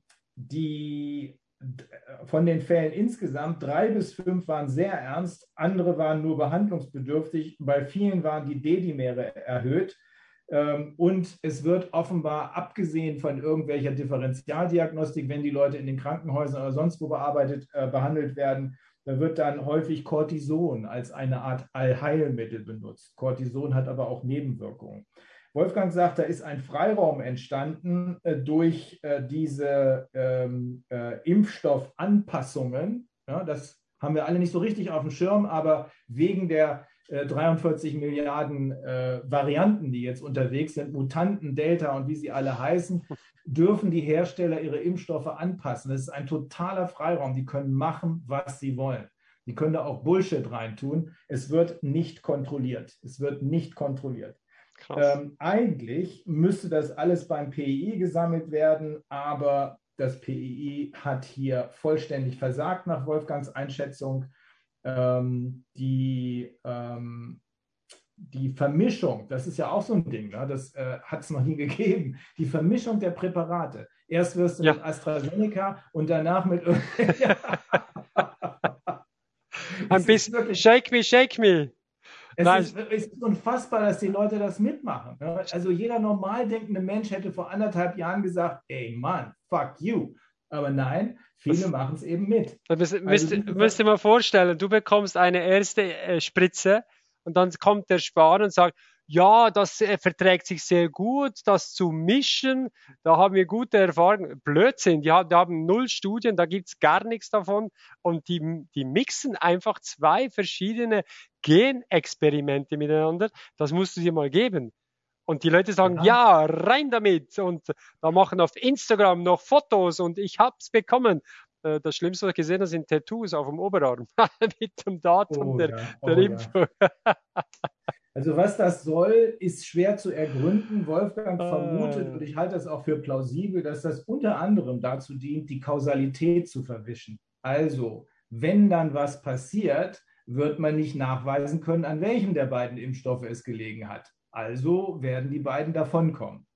den Fällen insgesamt 3 bis 5 waren sehr ernst, andere waren nur behandlungsbedürftig. Bei vielen waren die D-Dimere erhöht. Und es wird offenbar, abgesehen von irgendwelcher Differentialdiagnostik, wenn die Leute in den Krankenhäusern oder sonst wo behandelt werden, da wird dann häufig Cortison als eine Art Allheilmittel benutzt. Cortison hat aber auch Nebenwirkungen. Wolfgang sagt, da ist ein Freiraum entstanden durch diese Impfstoffanpassungen. Ja, das haben wir alle nicht so richtig auf dem Schirm, aber wegen der 43 Milliarden Varianten, die jetzt unterwegs sind, Mutanten, Delta und wie sie alle heißen, dürfen die Hersteller ihre Impfstoffe anpassen. Das ist ein totaler Freiraum. Die können machen, was sie wollen. Die können da auch Bullshit reintun. Es wird nicht kontrolliert. Es wird nicht kontrolliert. Eigentlich müsste das alles beim PII gesammelt werden, aber das PII hat hier vollständig versagt nach Wolfgangs Einschätzung. Die Vermischung, das ist ja auch so ein Ding, ne? Das hat es noch nie gegeben. Die Vermischung der Präparate. Erst wirst du mit AstraZeneca und danach mit ein bisschen Shake me, shake me. Es ist unfassbar, dass die Leute das mitmachen. Ne? Also jeder normal denkende Mensch hätte vor 1,5 Jahren gesagt, ey Mann, fuck you. Aber nein, viele machen es eben mit. Müsst ihr mal vorstellen, du bekommst eine erste Spritze und dann kommt der Spahn und sagt, ja, das verträgt sich sehr gut, das zu mischen, da haben wir gute Erfahrungen. Blödsinn, die haben 0 Studien, da gibt es gar nichts davon und die mixen einfach 2 verschiedene Genexperimente miteinander, das musst du dir mal geben. Und die Leute sagen, ja, rein damit und da machen auf Instagram noch Fotos und ich hab's bekommen. Das Schlimmste, was ich gesehen habe, sind Tattoos auf dem Oberarm mit dem Datum der Impfung. Ja. Also was das soll, ist schwer zu ergründen. Wolfgang vermutet, und ich halte das auch für plausibel, dass das unter anderem dazu dient, die Kausalität zu verwischen. Also, wenn dann was passiert, wird man nicht nachweisen können, an welchem der beiden Impfstoffe es gelegen hat. Also werden die beiden davonkommen.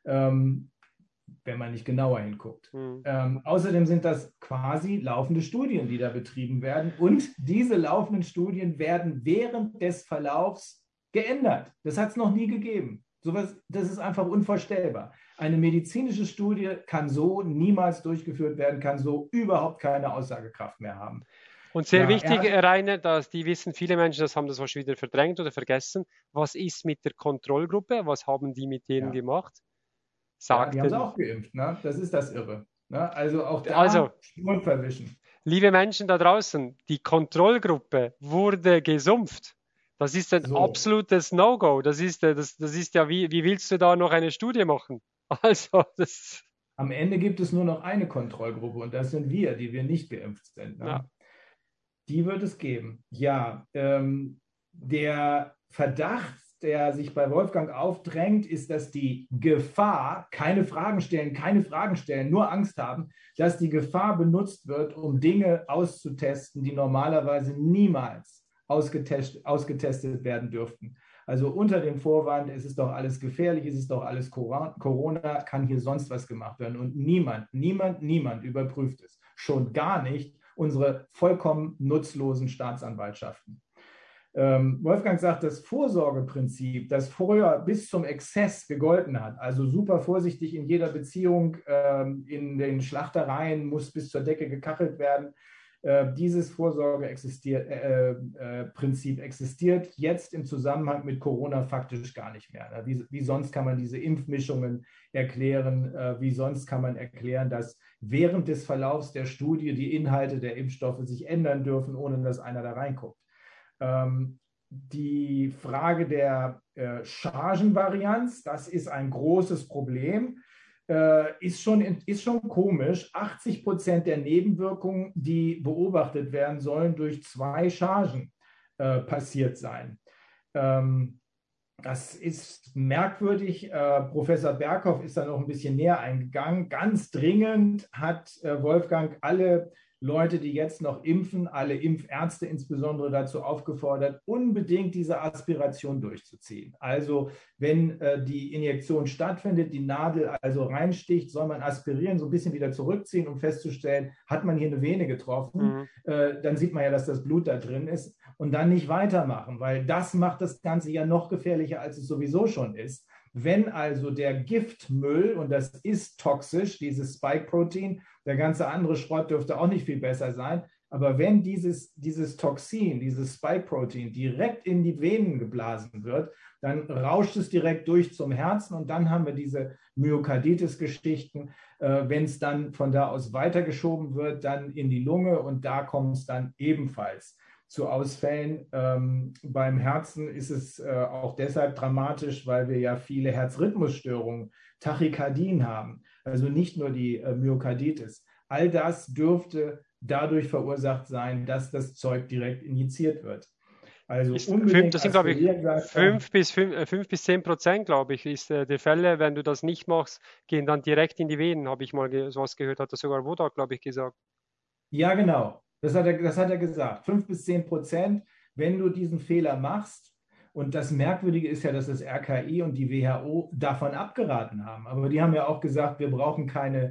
wenn man nicht genauer hinguckt. Außerdem sind das quasi laufende Studien, die da betrieben werden. Und diese laufenden Studien werden während des Verlaufs geändert. Das hat es noch nie gegeben. Sowas, das ist einfach unvorstellbar. Eine medizinische Studie kann so niemals durchgeführt werden, kann so überhaupt keine Aussagekraft mehr haben. Und sehr wichtig, Rainer, dass die wissen, viele Menschen, das haben das schon wieder verdrängt oder vergessen. Was ist mit der Kontrollgruppe? Was haben die mit denen gemacht? Die haben sie auch geimpft, ne? Das ist das Irre. Ne? Also auch da Spuren verwischen. Liebe Menschen da draußen, die Kontrollgruppe wurde gesumpft. Das ist ein absolutes No-Go. Das ist ja, wie willst du da noch eine Studie machen? Also, am Ende gibt es nur noch eine Kontrollgruppe und das sind wir, die wir nicht geimpft sind. Ne? Ja. Die wird es geben. Ja, der Verdacht, der sich bei Wolfgang aufdrängt, ist, dass die Gefahr, keine Fragen stellen, nur Angst haben, dass die Gefahr benutzt wird, um Dinge auszutesten, die normalerweise niemals ausgetestet werden dürften. Also unter dem Vorwand, es ist doch alles gefährlich, es ist doch alles Corona, kann hier sonst was gemacht werden. Und niemand überprüft es. Schon gar nicht unsere vollkommen nutzlosen Staatsanwaltschaften. Wolfgang sagt, das Vorsorgeprinzip, das vorher bis zum Exzess gegolten hat, also super vorsichtig in jeder Beziehung, in den Schlachtereien muss bis zur Decke gekachelt werden. Dieses Vorsorgeprinzip existiert jetzt im Zusammenhang mit Corona faktisch gar nicht mehr. Wie sonst kann man diese Impfmischungen erklären? Wie sonst kann man erklären, dass während des Verlaufs der Studie die Inhalte der Impfstoffe sich ändern dürfen, ohne dass einer da reinguckt? Die Frage der Chargenvarianz, das ist ein großes Problem. Ist schon komisch. 80% der Nebenwirkungen, die beobachtet werden sollen, durch 2 Chargen passiert sein. Das ist merkwürdig. Professor Berghoff ist da noch ein bisschen näher eingegangen. Ganz dringend hat Wolfgang alle Leute, die jetzt noch impfen, alle Impfärzte insbesondere dazu aufgefordert, unbedingt diese Aspiration durchzuziehen. Also wenn die Injektion stattfindet, die Nadel also reinsticht, soll man aspirieren, so ein bisschen wieder zurückziehen, um festzustellen, hat man hier eine Vene getroffen, dann sieht man ja, dass das Blut da drin ist und dann nicht weitermachen, weil das macht das Ganze ja noch gefährlicher, als es sowieso schon ist. Wenn also der Giftmüll, und das ist toxisch, dieses Spike-Protein, der ganze andere Schrott dürfte auch nicht viel besser sein, aber wenn dieses Toxin, dieses Spike-Protein direkt in die Venen geblasen wird, dann rauscht es direkt durch zum Herzen und dann haben wir diese Myokarditis-Geschichten. Wenn es dann von da aus weitergeschoben wird, dann in die Lunge und da kommt es dann ebenfalls zu Ausfällen. Beim Herzen ist es auch deshalb dramatisch, weil wir ja viele Herzrhythmusstörungen, Tachykardien haben, also nicht nur die Myokarditis. All das dürfte dadurch verursacht sein, dass das Zeug direkt injiziert wird. Also das sind, glaube ich, 5 bis 10%, glaube ich, ist der Fälle. Wenn du das nicht machst, gehen dann direkt in die Venen, habe ich mal sowas gehört, hat das sogar Wodak, glaube ich, gesagt. Ja, genau. Das hat er gesagt. 5 bis 10%, wenn du diesen Fehler machst. Und das Merkwürdige ist ja, dass das RKI und die WHO davon abgeraten haben. Aber die haben ja auch gesagt, wir brauchen keine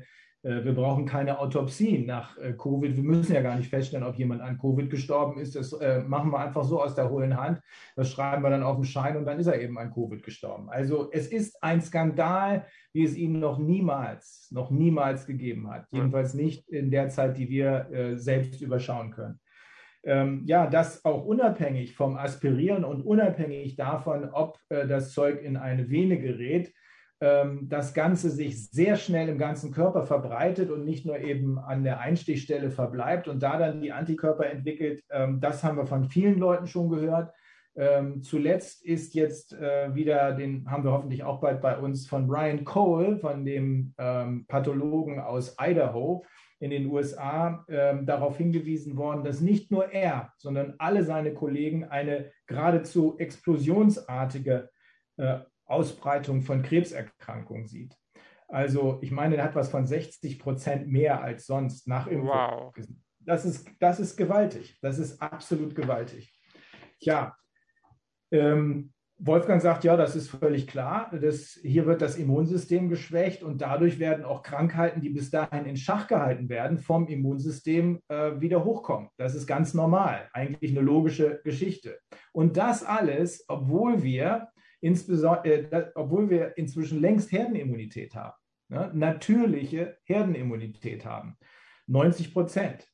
Autopsien nach Covid. Wir müssen ja gar nicht feststellen, ob jemand an Covid gestorben ist. Das machen wir einfach so aus der hohlen Hand. Das schreiben wir dann auf den Schein und dann ist er eben an Covid gestorben. Also es ist ein Skandal, wie es ihn noch niemals gegeben hat. Jedenfalls nicht in der Zeit, die wir selbst überschauen können. Ja, das auch unabhängig vom Aspirieren und unabhängig davon, ob das Zeug in eine Vene gerät, das Ganze sich sehr schnell im ganzen Körper verbreitet und nicht nur eben an der Einstichstelle verbleibt und da dann die Antikörper entwickelt. Das haben wir von vielen Leuten schon gehört. Zuletzt ist jetzt wieder, den haben wir hoffentlich auch bald bei uns, von Brian Cole, von dem Pathologen aus Idaho in den USA, darauf hingewiesen worden, dass nicht nur er, sondern alle seine Kollegen eine geradezu explosionsartige Ausbreitung von Krebserkrankungen sieht. Also ich meine, er hat was von 60% mehr als sonst nach Impfung. Wow. Das ist gewaltig. Das ist absolut gewaltig. Ja, Wolfgang sagt, ja, das ist völlig klar. Hier wird das Immunsystem geschwächt und dadurch werden auch Krankheiten, die bis dahin in Schach gehalten werden, vom Immunsystem wieder hochkommen. Das ist ganz normal, eigentlich eine logische Geschichte. Und das alles, obwohl wir inzwischen längst Herdenimmunität haben, ne? Natürliche Herdenimmunität haben, 90%.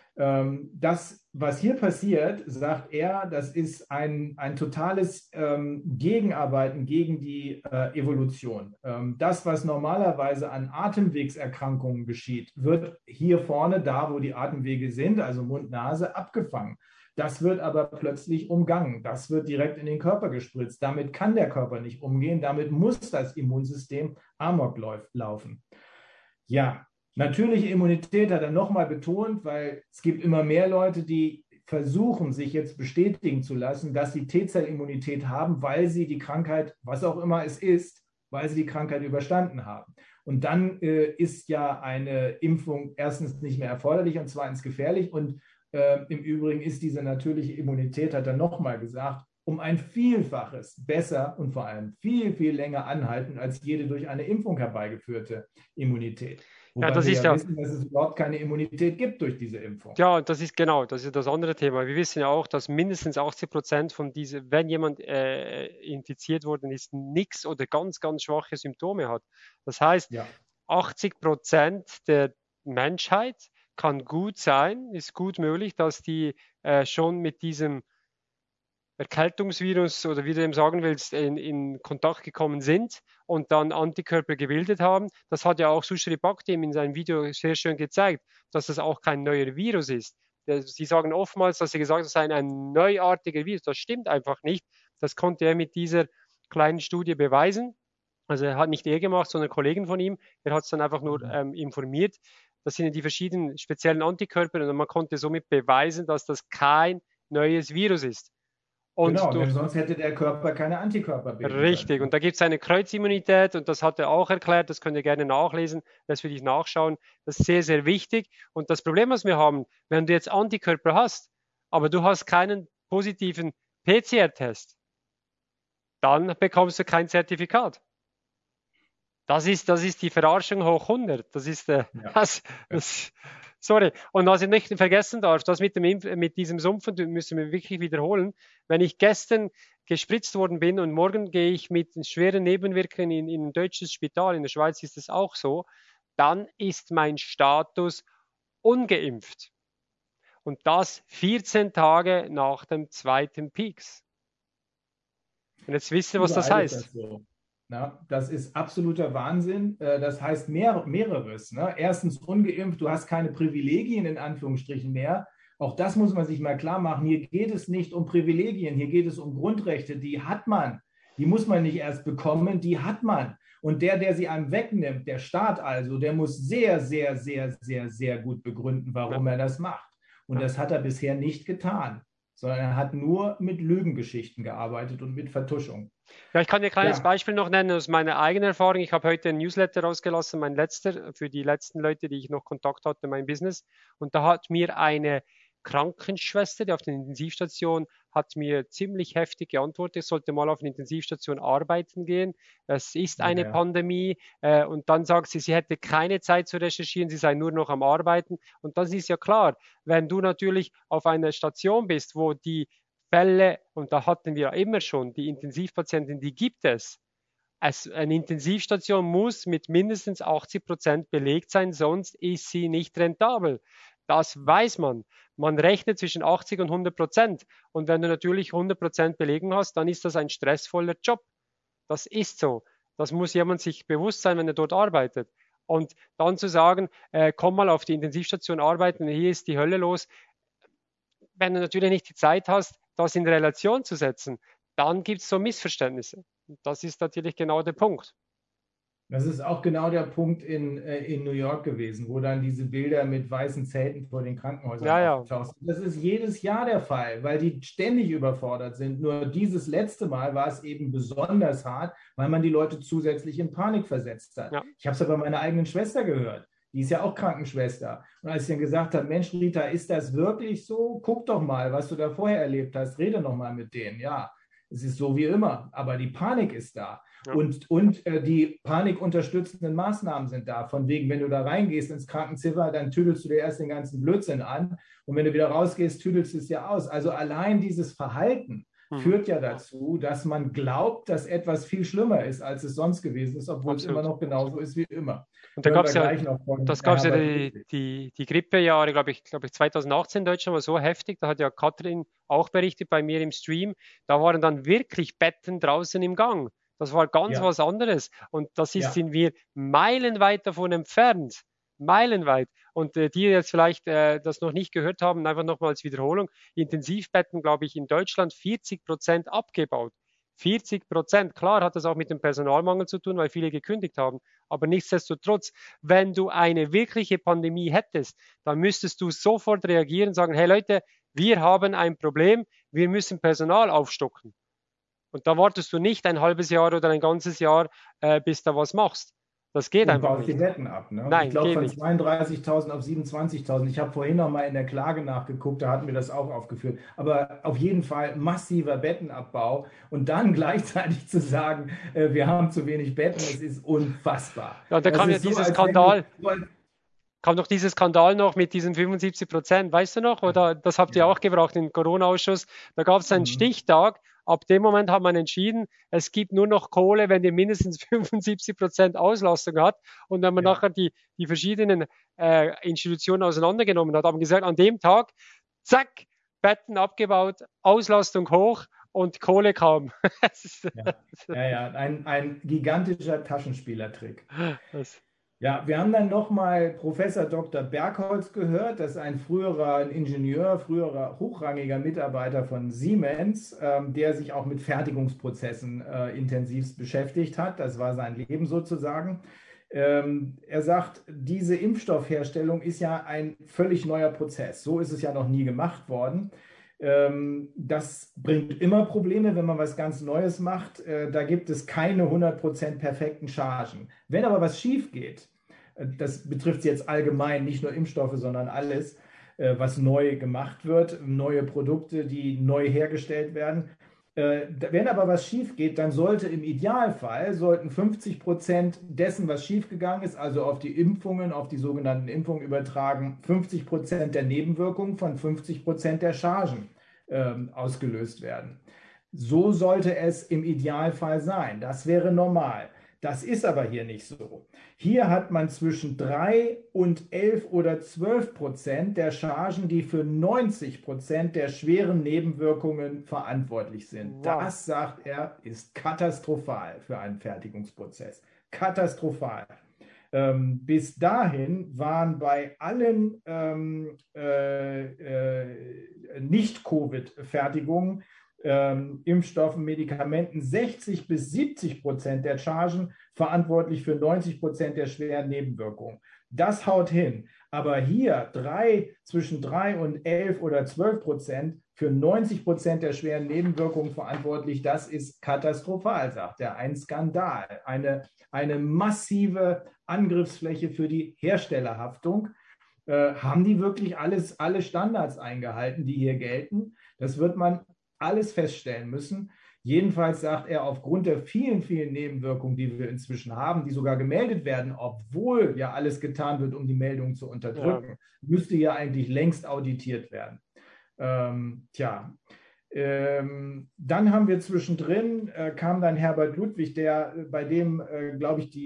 Das, was hier passiert, sagt er, das ist ein totales Gegenarbeiten gegen die Evolution. Das, was normalerweise an Atemwegserkrankungen geschieht, wird hier vorne, da wo die Atemwege sind, also Mund, Nase, abgefangen. Das wird aber plötzlich umgangen. Das wird direkt in den Körper gespritzt. Damit kann der Körper nicht umgehen. Damit muss das Immunsystem Amok laufen. Ja, natürliche Immunität hat er nochmal betont, weil es gibt immer mehr Leute, die versuchen, sich jetzt bestätigen zu lassen, dass sie T-Zellimmunität haben, weil sie die Krankheit, was auch immer es ist, weil sie die Krankheit überstanden haben. Und dann ist ja eine Impfung erstens nicht mehr erforderlich und zweitens gefährlich. Und im Übrigen ist diese natürliche Immunität, hat er nochmal gesagt, um ein Vielfaches besser und vor allem viel, viel länger anhalten als jede durch eine Impfung herbeigeführte Immunität. Wobei das wir ist wissen, dass es überhaupt keine Immunität gibt durch diese Impfung. ja, das ist genau, das ist das andere Thema. Wir wissen ja auch, dass mindestens 80% von diese, wenn jemand infiziert worden ist, nichts oder ganz, ganz schwache Symptome hat. Das heißt, Ja. 80% der Menschheit kann gut sein, ist gut möglich, dass die schon mit diesem Erkältungsvirus oder wie du eben sagen willst, in Kontakt gekommen sind und dann Antikörper gebildet haben. Das hat ja auch Sushri Bhakti in seinem Video sehr schön gezeigt, dass das auch kein neuer Virus ist. Sie sagen oftmals, dass sie gesagt haben, es sei ein neuartiger Virus. Das stimmt einfach nicht. Das konnte er mit dieser kleinen Studie beweisen. Also er hat nicht er gemacht, sondern Kollegen von ihm. Er hat es dann einfach nur informiert. Das sind die verschiedenen speziellen Antikörper und man konnte somit beweisen, dass das kein neues Virus ist. Und genau, durch, denn sonst hätte der Körper keine Antikörper bilden richtig, können. und da gibt es eine Kreuzimmunität und das hat er auch erklärt, das könnt ihr gerne nachlesen, das will ich nachschauen. Das ist sehr, sehr wichtig. Und das Problem, was wir haben, wenn du jetzt Antikörper hast, aber du hast keinen positiven PCR-Test, dann bekommst du kein Zertifikat. Das ist die Verarschung hoch 100. Das ist sorry. Und was ich nicht vergessen darf, das mit diesem Sumpfen müssen wir wirklich wiederholen. Wenn ich gestern gespritzt worden bin und morgen gehe ich mit schweren Nebenwirkungen in ein deutsches Spital, in der Schweiz ist es auch so, dann ist mein Status ungeimpft. Und das 14 Tage nach dem zweiten Peaks. Und jetzt wissen wir, was das heißt. Ja, das ist absoluter Wahnsinn. Das heißt mehreres. Ne? Erstens ungeimpft, du hast keine Privilegien in Anführungsstrichen mehr. Auch das muss man sich mal klar machen. Hier geht es nicht um Privilegien, hier geht es um Grundrechte. Die hat man. Die muss man nicht erst bekommen, die hat man. Und der sie einem wegnimmt, der Staat also, der muss sehr, sehr, sehr, sehr, sehr gut begründen, warum er das macht. Und das hat er bisher nicht getan, sondern er hat nur mit Lügengeschichten gearbeitet und mit Vertuschung. Ja, ich kann dir ein kleines Beispiel noch nennen aus meiner eigenen Erfahrung. Ich habe heute ein Newsletter rausgelassen, mein letzter, für die letzten Leute, die ich noch Kontakt hatte in meinem Business. Und da hat mir eine Krankenschwester, die auf der Intensivstation, hat mir ziemlich heftig geantwortet, ich sollte mal auf eine Intensivstation arbeiten gehen. Es ist eine Pandemie. Und dann sagt sie, sie hätte keine Zeit zu recherchieren, sie sei nur noch am Arbeiten. Und das ist ja klar, wenn du natürlich auf einer Station bist, wo die Fälle, und da hatten wir immer schon die Intensivpatienten, die gibt es. Eine Intensivstation muss mit mindestens 80% belegt sein, sonst ist sie nicht rentabel. Das weiß man. Man rechnet zwischen 80 und 100%. Und wenn du natürlich 100% Belegung hast, dann ist das ein stressvoller Job. Das ist so. Das muss jemand sich bewusst sein, wenn er dort arbeitet. Und dann zu sagen, komm mal auf die Intensivstation arbeiten, hier ist die Hölle los. Wenn du natürlich nicht die Zeit hast, das in Relation zu setzen, dann gibt es so Missverständnisse. Und das ist natürlich genau der Punkt. Das ist auch genau der Punkt in New York gewesen, wo dann diese Bilder mit weißen Zelten vor den Krankenhäusern auftauchen. Das ist jedes Jahr der Fall, weil die ständig überfordert sind. Nur dieses letzte Mal war es eben besonders hart, weil man die Leute zusätzlich in Panik versetzt hat. Ja. Ich habe es ja bei meiner eigenen Schwester gehört. Die ist ja auch Krankenschwester. Und als ich dann gesagt habe, Mensch, Rita, ist das wirklich so? Guck doch mal, was du da vorher erlebt hast. Rede noch mal mit denen. Ja, Es ist so wie immer, aber die Panik ist da. Ja. Und die panikunterstützenden Maßnahmen sind da. Von wegen, wenn du da reingehst ins Krankenzimmer, dann tüdelst du dir erst den ganzen Blödsinn an. Und wenn du wieder rausgehst, tüdelst du es ja aus. Also allein dieses Verhalten führt ja dazu, dass man glaubt, dass etwas viel schlimmer ist, als es sonst gewesen ist, obwohl es immer noch genauso ist wie immer. Und da gab es ja, die Grippejahre, glaube ich 2018 in Deutschland war so heftig, da hat ja Katrin auch berichtet bei mir im Stream, da waren dann wirklich Betten draußen im Gang. Das war ganz was anderes. Und sind wir meilenweit davon entfernt. Meilenweit. Und die jetzt vielleicht das noch nicht gehört haben, einfach nochmal als Wiederholung, Intensivbetten, glaube ich, in Deutschland 40% abgebaut. 40%. Klar hat das auch mit dem Personalmangel zu tun, weil viele gekündigt haben. Aber nichtsdestotrotz, wenn du eine wirkliche Pandemie hättest, dann müsstest du sofort reagieren und sagen, hey Leute, wir haben ein Problem, wir müssen Personal aufstocken. Und da wartest du nicht ein halbes Jahr oder ein ganzes Jahr, bis du was machst. Das geht einfach nicht. Und baust die Betten ab. Ne? Nein, ich glaube von 32.000 auf 27.000. Ich habe vorhin noch mal in der Klage nachgeguckt, da hatten wir das auch aufgeführt. Aber auf jeden Fall massiver Bettenabbau. Und dann gleichzeitig zu sagen, wir haben zu wenig Betten, das ist unfassbar. Ja, da kam ja dieser Skandal. Kam doch dieser Skandal noch mit diesen 75%, weißt du noch? Oder das habt ihr auch gebracht im Corona-Ausschuss. Da gab es einen Stichtag. Ab dem Moment hat man entschieden, es gibt nur noch Kohle, wenn die mindestens 75% Auslastung hat. Und wenn man nachher die verschiedenen Institutionen auseinandergenommen hat, haben gesagt, an dem Tag, zack, Betten abgebaut, Auslastung hoch und Kohle kam. Ein gigantischer Taschenspielertrick. Ja, wir haben dann nochmal Professor Dr. Bergholz gehört. Das ist ein früherer Ingenieur, früherer hochrangiger Mitarbeiter von Siemens, der sich auch mit Fertigungsprozessen intensivst beschäftigt hat. Das war sein Leben sozusagen. Er sagt, diese Impfstoffherstellung ist ja ein völlig neuer Prozess. So ist es ja noch nie gemacht worden. Das bringt immer Probleme, wenn man was ganz Neues macht. Da gibt es keine 100% perfekten Chargen. Wenn aber was schief geht, das betrifft jetzt allgemein nicht nur Impfstoffe, sondern alles, was neu gemacht wird, neue Produkte, die neu hergestellt werden. Wenn aber was schief geht, dann sollten 50% dessen, was schiefgegangen ist, also auf die Impfungen, auf die sogenannten Impfungen übertragen, 50% der Nebenwirkungen von 50% der Chargen ausgelöst werden. So sollte es im Idealfall sein. Das wäre normal. Das ist aber hier nicht so. Hier hat man zwischen 3 und 11 oder 12% der Chargen, die für 90% der schweren Nebenwirkungen verantwortlich sind. Wow. Das, sagt er, ist katastrophal für einen Fertigungsprozess. Katastrophal. Bis dahin waren bei allen Nicht-Covid-Fertigungen, Impfstoffen, Medikamenten 60 bis 70% der Chargen verantwortlich für 90% der schweren Nebenwirkungen. Das haut hin. Aber hier zwischen 3 und 11 oder 12% für 90% der schweren Nebenwirkungen verantwortlich. Das ist katastrophal, sagt er. Ein Skandal. Eine massive Angriffsfläche für die Herstellerhaftung. Haben die wirklich alle Standards eingehalten, die hier gelten? Das wird man alles feststellen müssen. Jedenfalls sagt er, aufgrund der vielen, vielen Nebenwirkungen, die wir inzwischen haben, die sogar gemeldet werden, obwohl ja alles getan wird, um die Meldungen zu unterdrücken, müsste ja eigentlich längst auditiert werden. Dann haben wir zwischendrin, kam dann Herbert Ludwig, bei dem, glaube ich,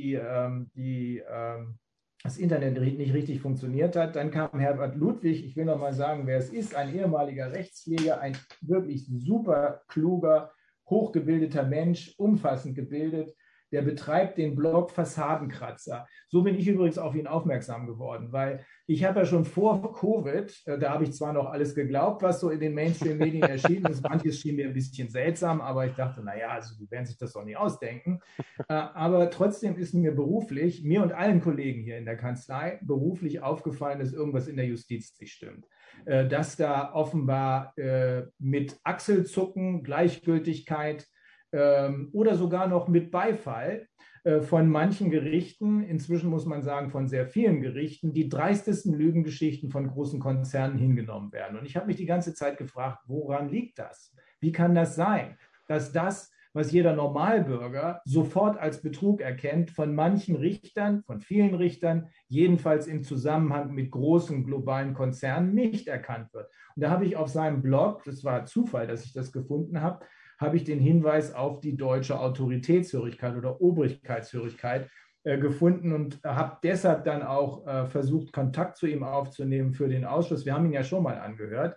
das Internet nicht richtig funktioniert hat. Dann kam Herbert Ludwig, ich will noch mal sagen, wer es ist, ein ehemaliger Rechtspfleger, ein wirklich super kluger, hochgebildeter Mensch, umfassend gebildet, der betreibt den Blog Fassadenkratzer. So bin ich übrigens auf ihn aufmerksam geworden, weil ich habe ja schon vor Covid, da habe ich zwar noch alles geglaubt, was so in den Mainstream-Medien erschienen ist, manches schien mir ein bisschen seltsam, aber ich dachte, naja, also die werden sich das doch nicht ausdenken. Aber trotzdem ist mir und allen Kollegen hier in der Kanzlei beruflich aufgefallen, dass irgendwas in der Justiz nicht stimmt. Dass da offenbar mit Achselzucken, Gleichgültigkeit oder sogar noch mit Beifall von manchen Gerichten, inzwischen muss man sagen von sehr vielen Gerichten, die dreistesten Lügengeschichten von großen Konzernen hingenommen werden. Und ich habe mich die ganze Zeit gefragt, woran liegt das? Wie kann das sein? dass das, was jeder Normalbürger sofort als Betrug erkennt, von manchen Richtern, von vielen Richtern, jedenfalls im Zusammenhang mit großen globalen Konzernen nicht erkannt wird. Und da habe ich auf seinem Blog, das war Zufall, dass ich das gefunden habe, habe ich den Hinweis auf die deutsche Autoritätshörigkeit oder Obrigkeitshörigkeit gefunden und habe deshalb dann auch versucht, Kontakt zu ihm aufzunehmen für den Ausschuss. Wir haben ihn ja schon mal angehört.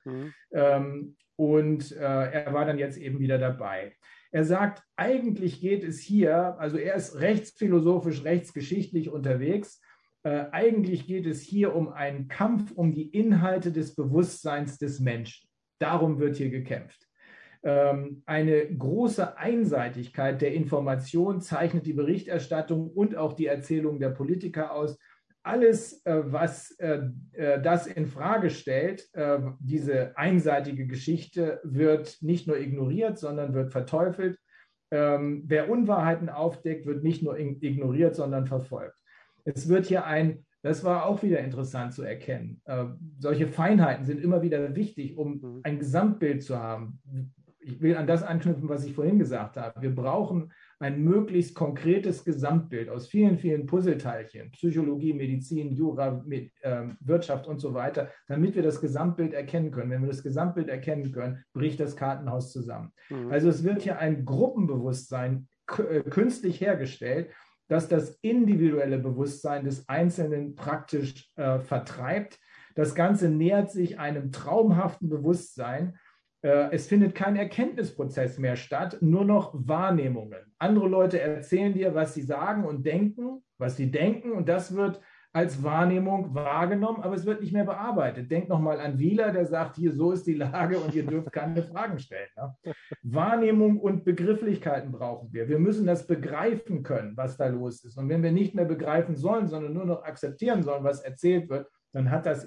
Und er war dann jetzt eben wieder dabei. Er sagt, eigentlich geht es hier, also er ist rechtsphilosophisch, rechtsgeschichtlich unterwegs, eigentlich geht es hier um einen Kampf um die Inhalte des Bewusstseins des Menschen. Darum wird hier gekämpft. Eine große Einseitigkeit der Information zeichnet die Berichterstattung und auch die Erzählung der Politiker aus. Alles, was das in Frage stellt, diese einseitige Geschichte, wird nicht nur ignoriert, sondern wird verteufelt. Wer Unwahrheiten aufdeckt, wird nicht nur ignoriert, sondern verfolgt. Es wird hier das war auch wieder interessant zu erkennen. Solche Feinheiten sind immer wieder wichtig, um ein Gesamtbild zu haben. Ich will an das anknüpfen, was ich vorhin gesagt habe. Wir brauchen ein möglichst konkretes Gesamtbild aus vielen, vielen Puzzleteilchen, Psychologie, Medizin, Jura, Wirtschaft und so weiter, damit wir das Gesamtbild erkennen können. Wenn wir das Gesamtbild erkennen können, bricht das Kartenhaus zusammen. Also es wird hier ein Gruppenbewusstsein künstlich hergestellt, das das individuelle Bewusstsein des Einzelnen praktisch vertreibt. Das Ganze nähert sich einem traumhaften Bewusstsein. Es findet kein Erkenntnisprozess mehr statt, nur noch Wahrnehmungen. Andere Leute erzählen dir, was sie sagen und denken, was sie denken, und das wird als Wahrnehmung wahrgenommen, aber es wird nicht mehr bearbeitet. Denk nochmal an Wieler, der sagt, hier, so ist die Lage und ihr dürft keine Fragen stellen. Ne? Wahrnehmung und Begrifflichkeiten brauchen wir. Wir müssen das begreifen können, was da los ist. Und wenn wir nicht mehr begreifen sollen, sondern nur noch akzeptieren sollen, was erzählt wird, dann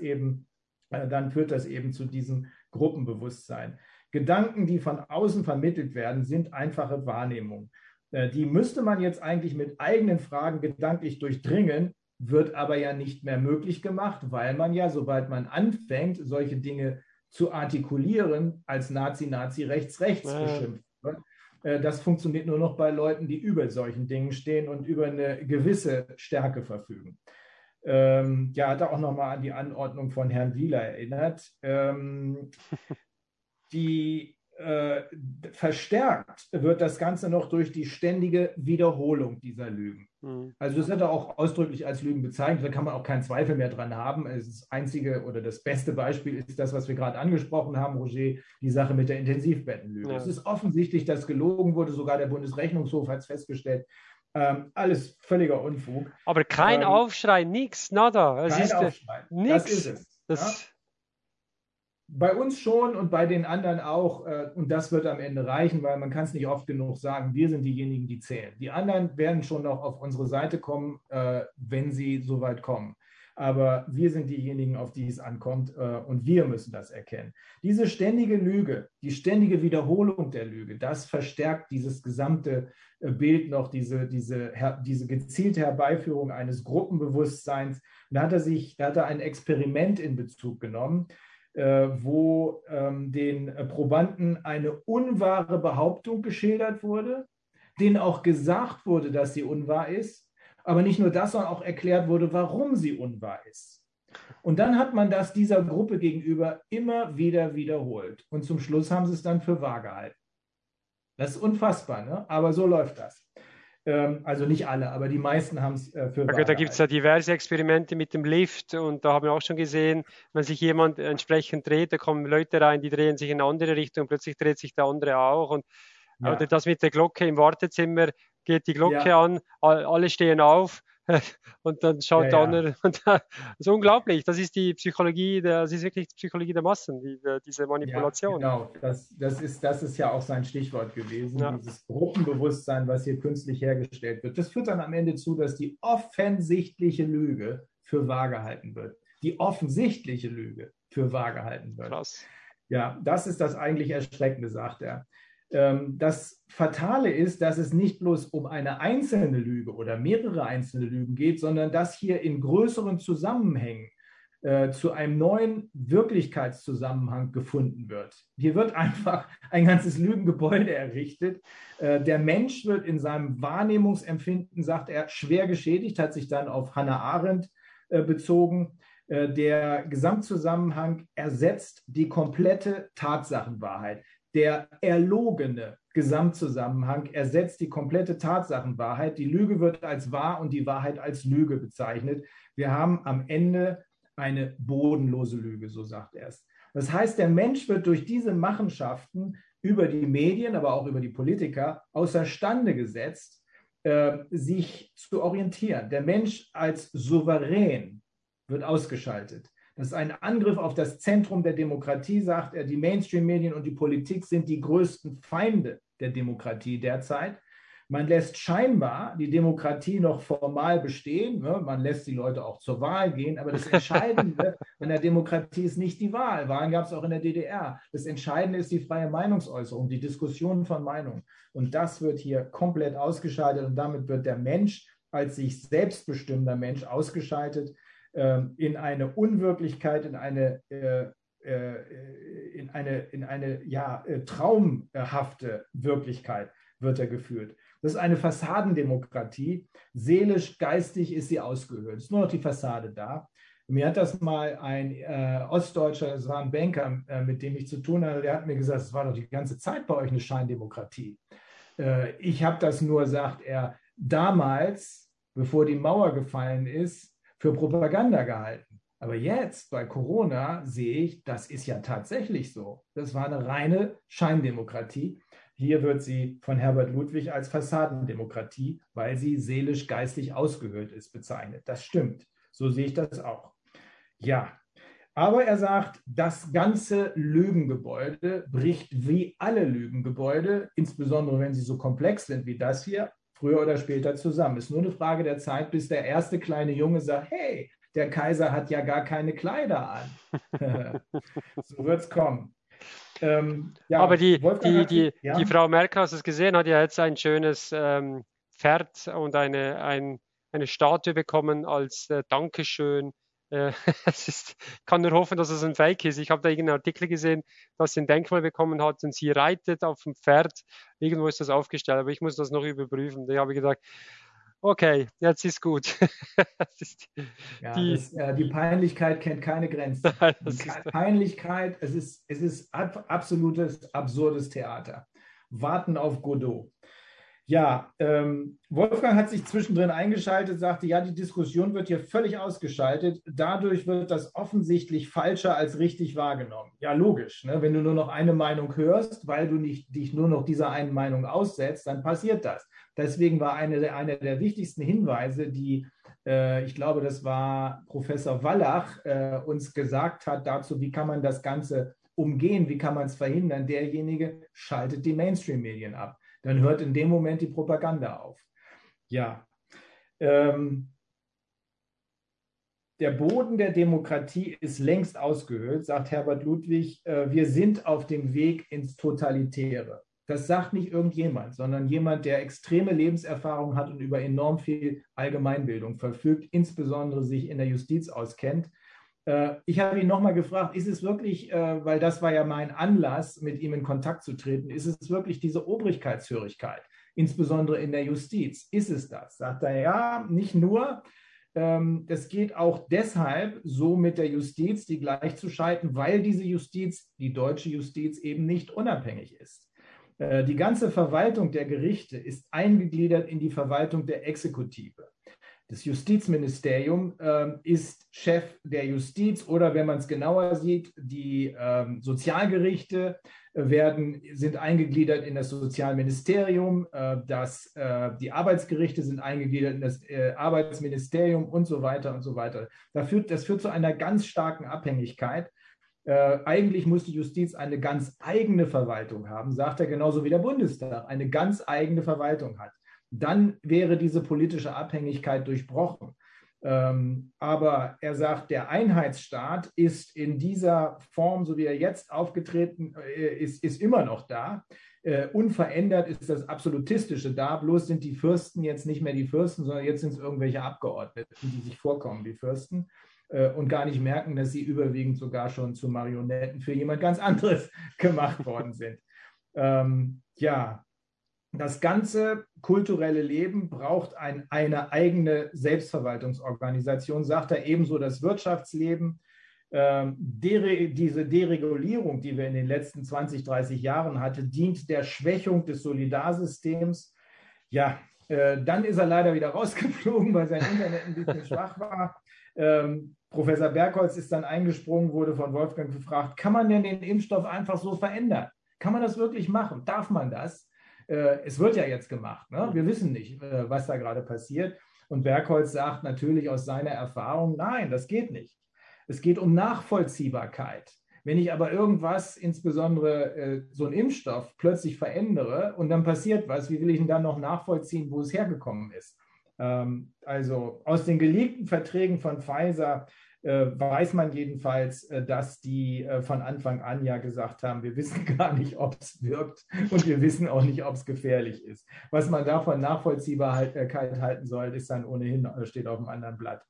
führt das eben zu diesem Gruppenbewusstsein. Gedanken, die von außen vermittelt werden, sind einfache Wahrnehmungen. Die müsste man jetzt eigentlich mit eigenen Fragen gedanklich durchdringen, wird aber ja nicht mehr möglich gemacht, weil man ja, sobald man anfängt, solche Dinge zu artikulieren, als Nazi rechts beschimpft wird. Das funktioniert nur noch bei Leuten, die über solchen Dingen stehen und über eine gewisse Stärke verfügen. Hat er auch nochmal an die Anordnung von Herrn Wieler erinnert. Verstärkt wird das Ganze noch durch die ständige Wiederholung dieser Lügen. Also das hat er auch ausdrücklich als Lügen bezeichnet, da kann man auch keinen Zweifel mehr dran haben. Das einzige oder das beste Beispiel ist das, was wir gerade angesprochen haben, Roger, die Sache mit der Intensivbettenlüge. Ja. Es ist offensichtlich, dass gelogen wurde, sogar der Bundesrechnungshof hat es festgestellt. Alles völliger Unfug. Aber kein Aufschrei, nichts, nada. Kein Aufschrei, das ist es. Bei uns schon und bei den anderen auch. Und das wird am Ende reichen, weil man kann es nicht oft genug sagen, wir sind diejenigen, die zählen. Die anderen werden schon noch auf unsere Seite kommen, wenn sie so weit kommen. Aber wir sind diejenigen, auf die es ankommt, und wir müssen das erkennen. Diese ständige Lüge, die ständige Wiederholung der Lüge, das verstärkt dieses gesamte Bild noch, diese gezielte Herbeiführung eines Gruppenbewusstseins. Und da hat er ein Experiment in Bezug genommen, wo den Probanden eine unwahre Behauptung geschildert wurde, denen auch gesagt wurde, dass sie unwahr ist, aber nicht nur das, sondern auch erklärt wurde, warum sie unwahr ist. Und dann hat man das dieser Gruppe gegenüber immer wieder wiederholt. Und zum Schluss haben sie es dann für wahr gehalten. Das ist unfassbar, ne? Aber so läuft das. Also nicht alle, aber die meisten haben es für wahr gehalten. Da gibt es ja diverse Experimente mit dem Lift und da haben wir auch schon gesehen, wenn sich jemand entsprechend dreht, da kommen Leute rein, die drehen sich in eine andere Richtung, plötzlich dreht sich der andere auch. Und oder das mit der Glocke im Wartezimmer, geht die Glocke an, alle stehen auf und dann schaut der andere. Das ist unglaublich. Das ist die Psychologie, das ist wirklich die Psychologie der Massen, diese Manipulation. Ja, genau, das ist ja auch sein Stichwort gewesen, dieses Gruppenbewusstsein, was hier künstlich hergestellt wird. Das führt dann am Ende zu, dass die offensichtliche Lüge für wahr gehalten wird. Die offensichtliche Lüge für wahr gehalten wird. Krass. Ja, das ist das eigentlich Erschreckende, sagt er. Das Fatale ist, dass es nicht bloß um eine einzelne Lüge oder mehrere einzelne Lügen geht, sondern dass hier in größeren Zusammenhängen zu einem neuen Wirklichkeitszusammenhang gefunden wird. Hier wird einfach ein ganzes Lügengebäude errichtet. Der Mensch wird in seinem Wahrnehmungsempfinden, sagt er, schwer geschädigt, hat sich dann auf Hannah Arendt bezogen. Der Gesamtzusammenhang ersetzt die komplette Tatsachenwahrheit. Der erlogene Gesamtzusammenhang ersetzt die komplette Tatsachenwahrheit. Die Lüge wird als wahr und die Wahrheit als Lüge bezeichnet. Wir haben am Ende eine bodenlose Lüge, so sagt er es. Das heißt, der Mensch wird durch diese Machenschaften über die Medien, aber auch über die Politiker außerstande gesetzt, sich zu orientieren. Der Mensch als souverän wird ausgeschaltet. Das ist ein Angriff auf das Zentrum der Demokratie, sagt er. Die Mainstream-Medien und die Politik sind die größten Feinde der Demokratie derzeit. Man lässt scheinbar die Demokratie noch formal bestehen. Ne? Man lässt die Leute auch zur Wahl gehen. Aber das Entscheidende an der Demokratie ist nicht die Wahl. Wahlen gab es auch in der DDR. Das Entscheidende ist die freie Meinungsäußerung, die Diskussion von Meinungen. Und das wird hier komplett ausgeschaltet. Und damit wird der Mensch als sich selbstbestimmender Mensch ausgeschaltet in eine Unwirklichkeit, in eine traumhafte Wirklichkeit wird er geführt. Das ist eine Fassadendemokratie. Seelisch, geistig ist sie ausgehöhlt. Es ist nur noch die Fassade da. Mir hat das mal ein Ostdeutscher, das war ein Banker, mit dem ich zu tun hatte, der hat mir gesagt, es war doch die ganze Zeit bei euch eine Scheindemokratie. Ich habe das nur, sagt er, damals, bevor die Mauer gefallen ist, für Propaganda gehalten. Aber jetzt bei Corona sehe ich, das ist ja tatsächlich so. Das war eine reine Scheindemokratie. Hier wird sie von Herbert Ludwig als Fassadendemokratie, weil sie seelisch-geistig ausgehöhlt ist, bezeichnet. Das stimmt. So sehe ich das auch. Ja, aber er sagt, das ganze Lügengebäude bricht wie alle Lügengebäude, insbesondere wenn sie so komplex sind wie das hier, früher oder später zusammen. Es ist nur eine Frage der Zeit, bis der erste kleine Junge sagt, hey, der Kaiser hat ja gar keine Kleider an. So wird es kommen. Ja, aber die Frau Merkel, hast du es gesehen, hat ja jetzt ein schönes Pferd und eine Statue bekommen als Dankeschön. Ich kann nur hoffen, dass es ein Fake ist. Ich habe da irgendeinen Artikel gesehen, dass sie ein Denkmal bekommen hat und sie reitet auf dem Pferd. Irgendwo ist das aufgestellt, aber ich muss das noch überprüfen. Da habe ich gesagt, okay, jetzt ist gut. Die Peinlichkeit kennt keine Grenzen. Peinlichkeit, es ist absolutes, absurdes Theater. Warten auf Godot. Ja, Wolfgang hat sich zwischendrin eingeschaltet, sagte, ja, die Diskussion wird hier völlig ausgeschaltet. Dadurch wird das offensichtlich falscher als richtig wahrgenommen. Ja, logisch. Ne? Wenn du nur noch eine Meinung hörst, weil du dich nur noch dieser einen Meinung aussetzt, dann passiert das. Deswegen war einer der wichtigsten Hinweise, die, ich glaube, das war Professor Wallach, uns gesagt hat dazu, wie kann man das Ganze umgehen, wie kann man es verhindern. Derjenige schaltet die Mainstream-Medien ab. Dann hört in dem Moment die Propaganda auf. Ja, der Boden der Demokratie ist längst ausgehöhlt, sagt Herbert Ludwig. Wir sind auf dem Weg ins Totalitäre. Das sagt nicht irgendjemand, sondern jemand, der extreme Lebenserfahrung hat und über enorm viel Allgemeinbildung verfügt, insbesondere sich in der Justiz auskennt. Ich habe ihn nochmal gefragt, ist es wirklich, weil das war ja mein Anlass, mit ihm in Kontakt zu treten, ist es wirklich diese Obrigkeitshörigkeit, insbesondere in der Justiz? Ist es das? Sagt er, ja, nicht nur. Es geht auch deshalb so mit der Justiz, die gleichzuschalten, weil diese Justiz, die deutsche Justiz, eben nicht unabhängig ist. Die ganze Verwaltung der Gerichte ist eingegliedert in die Verwaltung der Exekutive. Das Justizministerium ist Chef der Justiz oder, wenn man es genauer sieht, die Sozialgerichte sind eingegliedert in das Sozialministerium, die Arbeitsgerichte sind eingegliedert in das Arbeitsministerium und so weiter und so weiter. Das führt zu einer ganz starken Abhängigkeit. Eigentlich muss die Justiz eine ganz eigene Verwaltung haben, sagt er, genauso wie der Bundestag eine ganz eigene Verwaltung hat. Dann wäre diese politische Abhängigkeit durchbrochen. Aber er sagt, der Einheitsstaat ist in dieser Form, so wie er jetzt aufgetreten ist immer noch da. Unverändert ist das Absolutistische da, bloß sind die Fürsten jetzt nicht mehr die Fürsten, sondern jetzt sind es irgendwelche Abgeordneten, die sich vorkommen wie Fürsten. und gar nicht merken, dass sie überwiegend sogar schon zu Marionetten für jemand ganz anderes gemacht worden sind. Ja, das ganze kulturelle Leben braucht eine eigene Selbstverwaltungsorganisation, sagt er, ebenso das Wirtschaftsleben. Diese Deregulierung, die wir in den letzten 20, 30 Jahren hatten, dient der Schwächung des Solidarsystems. Ja, dann ist er leider wieder rausgeflogen, weil sein Internet ein bisschen schwach war. Professor Bergholz ist dann eingesprungen, wurde von Wolfgang gefragt, kann man denn den Impfstoff einfach so verändern? Kann man das wirklich machen? Darf man das? Es wird ja jetzt gemacht. Ne? Wir wissen nicht, was da gerade passiert. Und Bergholz sagt natürlich aus seiner Erfahrung, nein, das geht nicht. Es geht um Nachvollziehbarkeit. Wenn ich aber irgendwas, insbesondere so einen Impfstoff, plötzlich verändere und dann passiert was, wie will ich denn dann noch nachvollziehen, wo es hergekommen ist? Also aus den geleakten Verträgen von Pfizer weiß man jedenfalls, dass die von Anfang an ja gesagt haben, wir wissen gar nicht, ob es wirkt und wir wissen auch nicht, ob es gefährlich ist. Was man davon Nachvollziehbarkeit halten soll, ist dann ohnehin, steht auf einem anderen Blatt.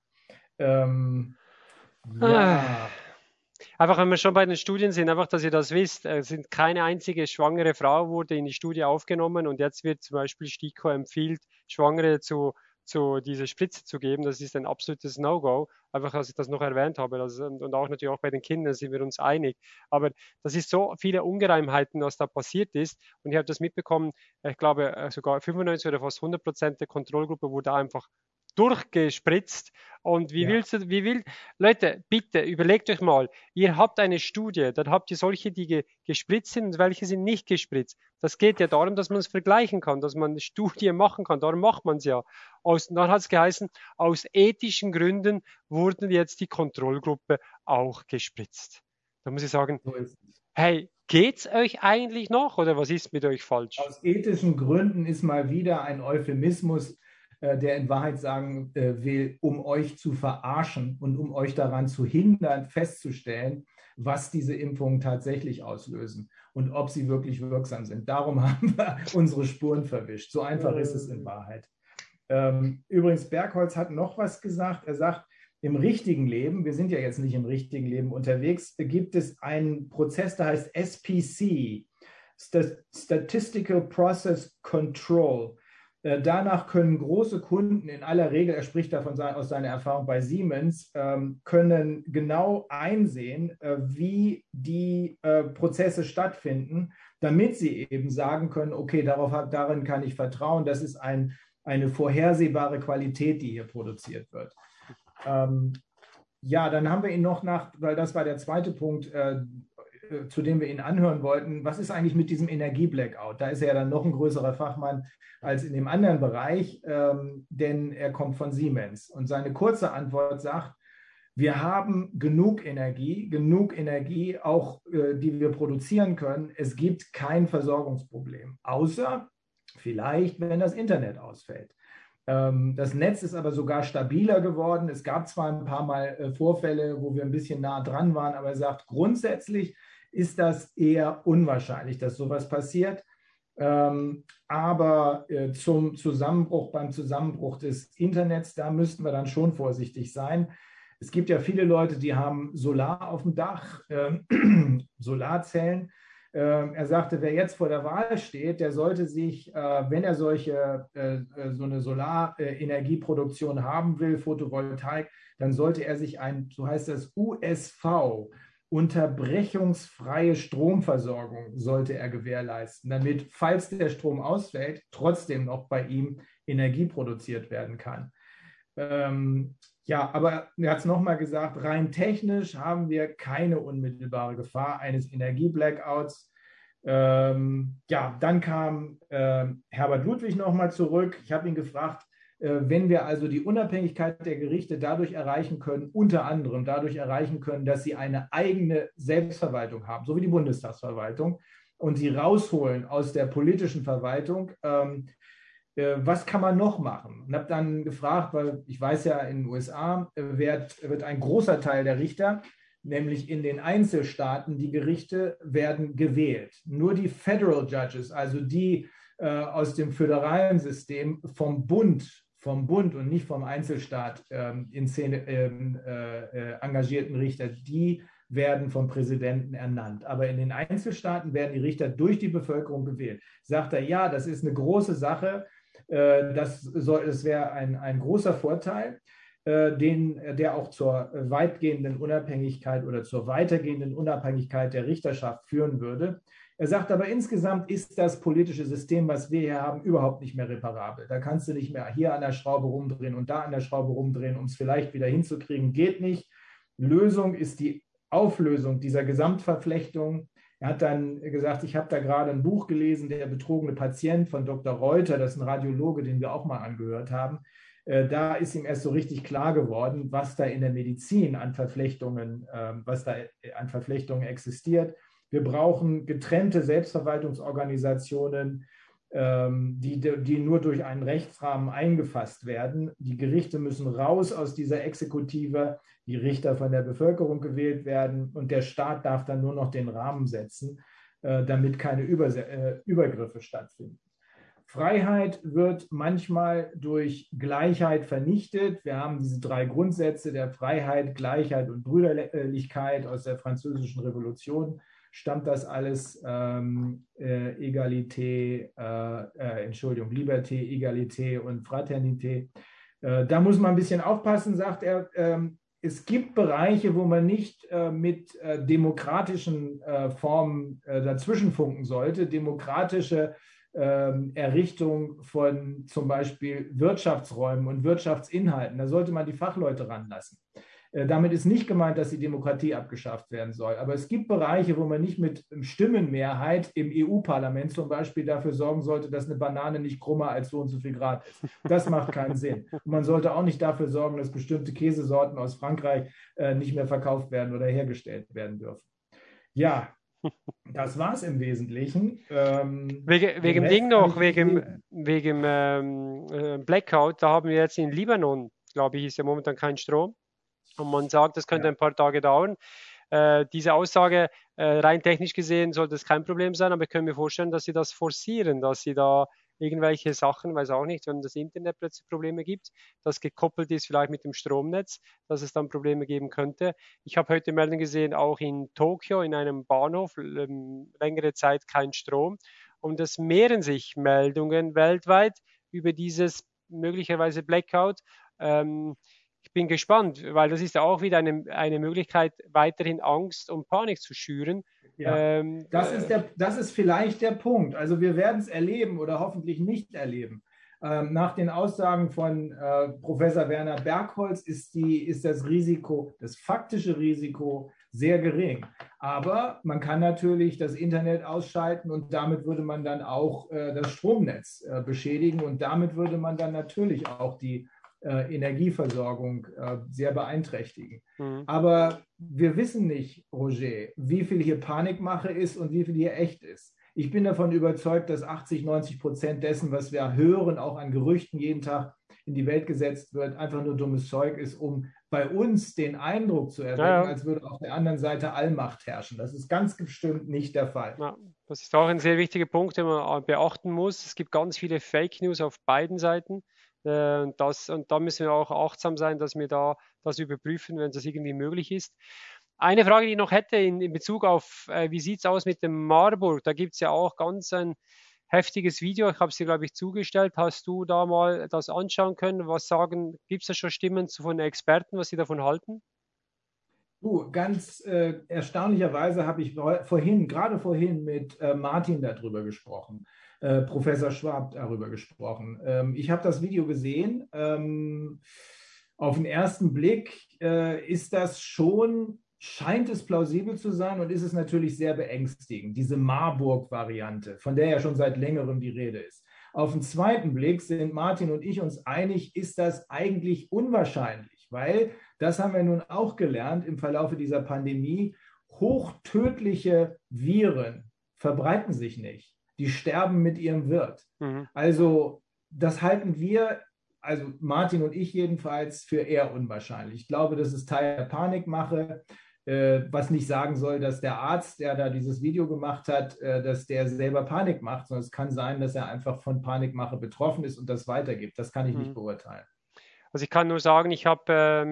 Ja. Einfach, wenn wir schon bei den Studien sind, einfach, dass ihr das wisst, sind keine einzige schwangere Frau wurde in die Studie aufgenommen und jetzt wird zum Beispiel STIKO empfiehlt, Schwangere zu diese Spritze zu geben. Das ist ein absolutes No-Go. Einfach, dass ich das noch erwähnt habe. Und auch natürlich auch bei den Kindern sind wir uns einig. Aber das ist so viele Ungereimheiten, was da passiert ist. Und ich habe das mitbekommen, ich glaube sogar 95 oder fast 100% der Kontrollgruppe wurde einfach durchgespritzt. Und Leute, bitte überlegt euch mal, ihr habt eine Studie, dann habt ihr solche, die gespritzt sind und welche sind nicht gespritzt. Das geht ja darum, dass man es vergleichen kann, dass man eine Studie machen kann. Darum macht man es ja. Dann hat es geheißen, aus ethischen Gründen wurden jetzt die Kontrollgruppe auch gespritzt. Da muss ich sagen, hey, geht's euch eigentlich noch oder was ist mit euch falsch? Aus ethischen Gründen ist mal wieder ein Euphemismus, der in Wahrheit sagen will, um euch zu verarschen und um euch daran zu hindern, festzustellen, was diese Impfungen tatsächlich auslösen und ob sie wirklich wirksam sind. Darum haben wir unsere Spuren verwischt. So einfach ist es in Wahrheit. Übrigens, Bergholz hat noch was gesagt. Er sagt, im richtigen Leben, wir sind ja jetzt nicht im richtigen Leben unterwegs, gibt es einen Prozess, der heißt SPC, Statistical Process Control. Danach können große Kunden in aller Regel, er spricht davon aus seiner Erfahrung bei Siemens, können genau einsehen, wie die Prozesse stattfinden, damit sie eben sagen können, okay, darin kann ich vertrauen, das ist eine vorhersehbare Qualität, die hier produziert wird. Ja, dann haben wir ihn noch weil das war der zweite Punkt, zu dem wir ihn anhören wollten, was ist eigentlich mit diesem Energie-Blackout? Da ist er ja dann noch ein größerer Fachmann als in dem anderen Bereich, denn er kommt von Siemens. Und seine kurze Antwort sagt, wir haben genug Energie auch, die wir produzieren können. Es gibt kein Versorgungsproblem, außer vielleicht, wenn das Internet ausfällt. Das Netz ist aber sogar stabiler geworden. Es gab zwar ein paar Mal Vorfälle, wo wir ein bisschen nah dran waren, aber er sagt, grundsätzlich ist das eher unwahrscheinlich, dass sowas passiert. Aber beim Zusammenbruch des Internets, da müssten wir dann schon vorsichtig sein. Es gibt ja viele Leute, die haben Solar auf dem Dach, Solarzellen. Er sagte, wer jetzt vor der Wahl steht, der sollte sich, wenn er so eine Solarenergieproduktion haben will, Photovoltaik, dann sollte er sich so heißt das, USV, unterbrechungsfreie Stromversorgung, sollte er gewährleisten, damit, falls der Strom ausfällt, trotzdem noch bei ihm Energie produziert werden kann. Ja, aber er hat es nochmal gesagt, rein technisch haben wir keine unmittelbare Gefahr eines Energie-Blackouts. Ja, dann kam Herbert Ludwig nochmal zurück. Ich habe ihn gefragt, wenn wir also die Unabhängigkeit der Gerichte dadurch erreichen können, unter anderem dadurch erreichen können, dass sie eine eigene Selbstverwaltung haben, so wie die Bundestagsverwaltung, und sie rausholen aus der politischen Verwaltung, was kann man noch machen? Und habe dann gefragt, weil ich weiß ja, in den USA wird ein großer Teil der Richter, nämlich in den Einzelstaaten, die Gerichte werden gewählt. Nur die Federal Judges, also die aus dem föderalen System vom Bund vom Bund und nicht vom Einzelstaat in Szene engagierten Richter, die werden vom Präsidenten ernannt. Aber in den Einzelstaaten werden die Richter durch die Bevölkerung gewählt. Sagt er, ja, das ist eine große Sache, das wäre ein großer Vorteil, der auch zur weitgehenden Unabhängigkeit oder zur weitergehenden Unabhängigkeit der Richterschaft führen würde. Er sagt aber, insgesamt ist das politische System, was wir hier haben, überhaupt nicht mehr reparabel. Da kannst du nicht mehr hier an der Schraube rumdrehen und da an der Schraube rumdrehen, um es vielleicht wieder hinzukriegen. Geht nicht. Lösung ist die Auflösung dieser Gesamtverflechtung. Er hat dann gesagt, ich habe da gerade ein Buch gelesen, Der betrogene Patient von Dr. Reuter, das ist ein Radiologe, den wir auch mal angehört haben. Da ist ihm erst so richtig klar geworden, was da in der Medizin an Verflechtungen existiert. Wir brauchen getrennte Selbstverwaltungsorganisationen, die nur durch einen Rechtsrahmen eingefasst werden. Die Gerichte müssen raus aus dieser Exekutive, die Richter von der Bevölkerung gewählt werden und der Staat darf dann nur noch den Rahmen setzen, damit keine Übergriffe stattfinden. Freiheit wird manchmal durch Gleichheit vernichtet. Wir haben diese 3 Grundsätze der Freiheit, Gleichheit und Brüderlichkeit aus der Französischen Revolution. Stammt das alles Liberté, Egalité und Fraternité. Da muss man ein bisschen aufpassen, sagt er. Es gibt Bereiche, wo man nicht mit demokratischen Formen dazwischenfunken sollte. Demokratische Errichtung von zum Beispiel Wirtschaftsräumen und Wirtschaftsinhalten. Da sollte man die Fachleute ranlassen. Damit ist nicht gemeint, dass die Demokratie abgeschafft werden soll. Aber es gibt Bereiche, wo man nicht mit Stimmenmehrheit im EU-Parlament zum Beispiel dafür sorgen sollte, dass eine Banane nicht krummer als so und so viel Grad ist. Das macht keinen Sinn. Und man sollte auch nicht dafür sorgen, dass bestimmte Käsesorten aus Frankreich nicht mehr verkauft werden oder hergestellt werden dürfen. Ja, das war es im Wesentlichen. Wegen Ding noch, wegen Blackout, da haben wir jetzt in Libanon, glaube ich, ist ja momentan kein Strom. Und man sagt, das könnte ein paar Tage dauern. Diese Aussage, rein technisch gesehen, sollte es kein Problem sein, aber ich kann mir vorstellen, dass sie das forcieren, dass sie da irgendwelche Sachen, weiß auch nicht, wenn das Internet plötzlich Probleme gibt, das gekoppelt ist vielleicht mit dem Stromnetz, dass es dann Probleme geben könnte. Ich habe heute Meldungen gesehen, auch in Tokio, in einem Bahnhof, längere Zeit kein Strom. Und es mehren sich Meldungen weltweit über dieses möglicherweise Blackout. Ich bin gespannt, weil das ist ja auch wieder eine Möglichkeit, weiterhin Angst und Panik zu schüren. Ja, das ist vielleicht der Punkt. Also wir werden es erleben oder hoffentlich nicht erleben. Nach den Aussagen von Professor Werner Bergholz ist das Risiko, das faktische Risiko sehr gering. Aber man kann natürlich das Internet ausschalten und damit würde man dann auch das Stromnetz beschädigen und damit würde man dann natürlich auch die Energieversorgung sehr beeinträchtigen. Mhm. Aber wir wissen nicht, Roger, wie viel hier Panikmache ist und wie viel hier echt ist. Ich bin davon überzeugt, dass 80-90% dessen, was wir hören, auch an Gerüchten jeden Tag in die Welt gesetzt wird, einfach nur dummes Zeug ist, um bei uns den Eindruck zu erwecken, als würde auf der anderen Seite Allmacht herrschen. Das ist ganz bestimmt nicht der Fall. Ja, das ist auch ein sehr wichtiger Punkt, den man beachten muss. Es gibt ganz viele Fake News auf beiden Seiten. Und da müssen wir auch achtsam sein, dass wir da das überprüfen, wenn das irgendwie möglich ist. Eine Frage, die ich noch hätte in Bezug auf, wie sieht es aus mit dem Marburg? Da gibt es ja auch ganz ein heftiges Video. Ich habe es dir, glaube ich, zugestellt. Hast du da mal das anschauen können? Gibt es da schon Stimmen von Experten, was sie davon halten? Ganz erstaunlicherweise habe ich gerade vorhin mit Martin darüber gesprochen. Professor Schwab darüber gesprochen. Ich habe das Video gesehen. Auf den ersten Blick ist das schon, scheint es plausibel zu sein und ist es natürlich sehr beängstigend, diese Marburg-Variante, von der ja schon seit längerem die Rede ist. Auf den zweiten Blick sind Martin und ich uns einig, ist das eigentlich unwahrscheinlich, weil, das haben wir nun auch gelernt im Verlaufe dieser Pandemie, hochtödliche Viren verbreiten sich nicht. Die sterben mit ihrem Wirt. Mhm. Also das halten wir, also Martin und ich jedenfalls, für eher unwahrscheinlich. Ich glaube, das ist Teil der Panikmache. Was nicht sagen soll, dass der Arzt, der da dieses Video gemacht hat, dass der selber Panik macht, sondern es kann sein, dass er einfach von Panikmache betroffen ist und das weitergibt. Das kann ich nicht Mhm. beurteilen. Also ich kann nur sagen, ich habe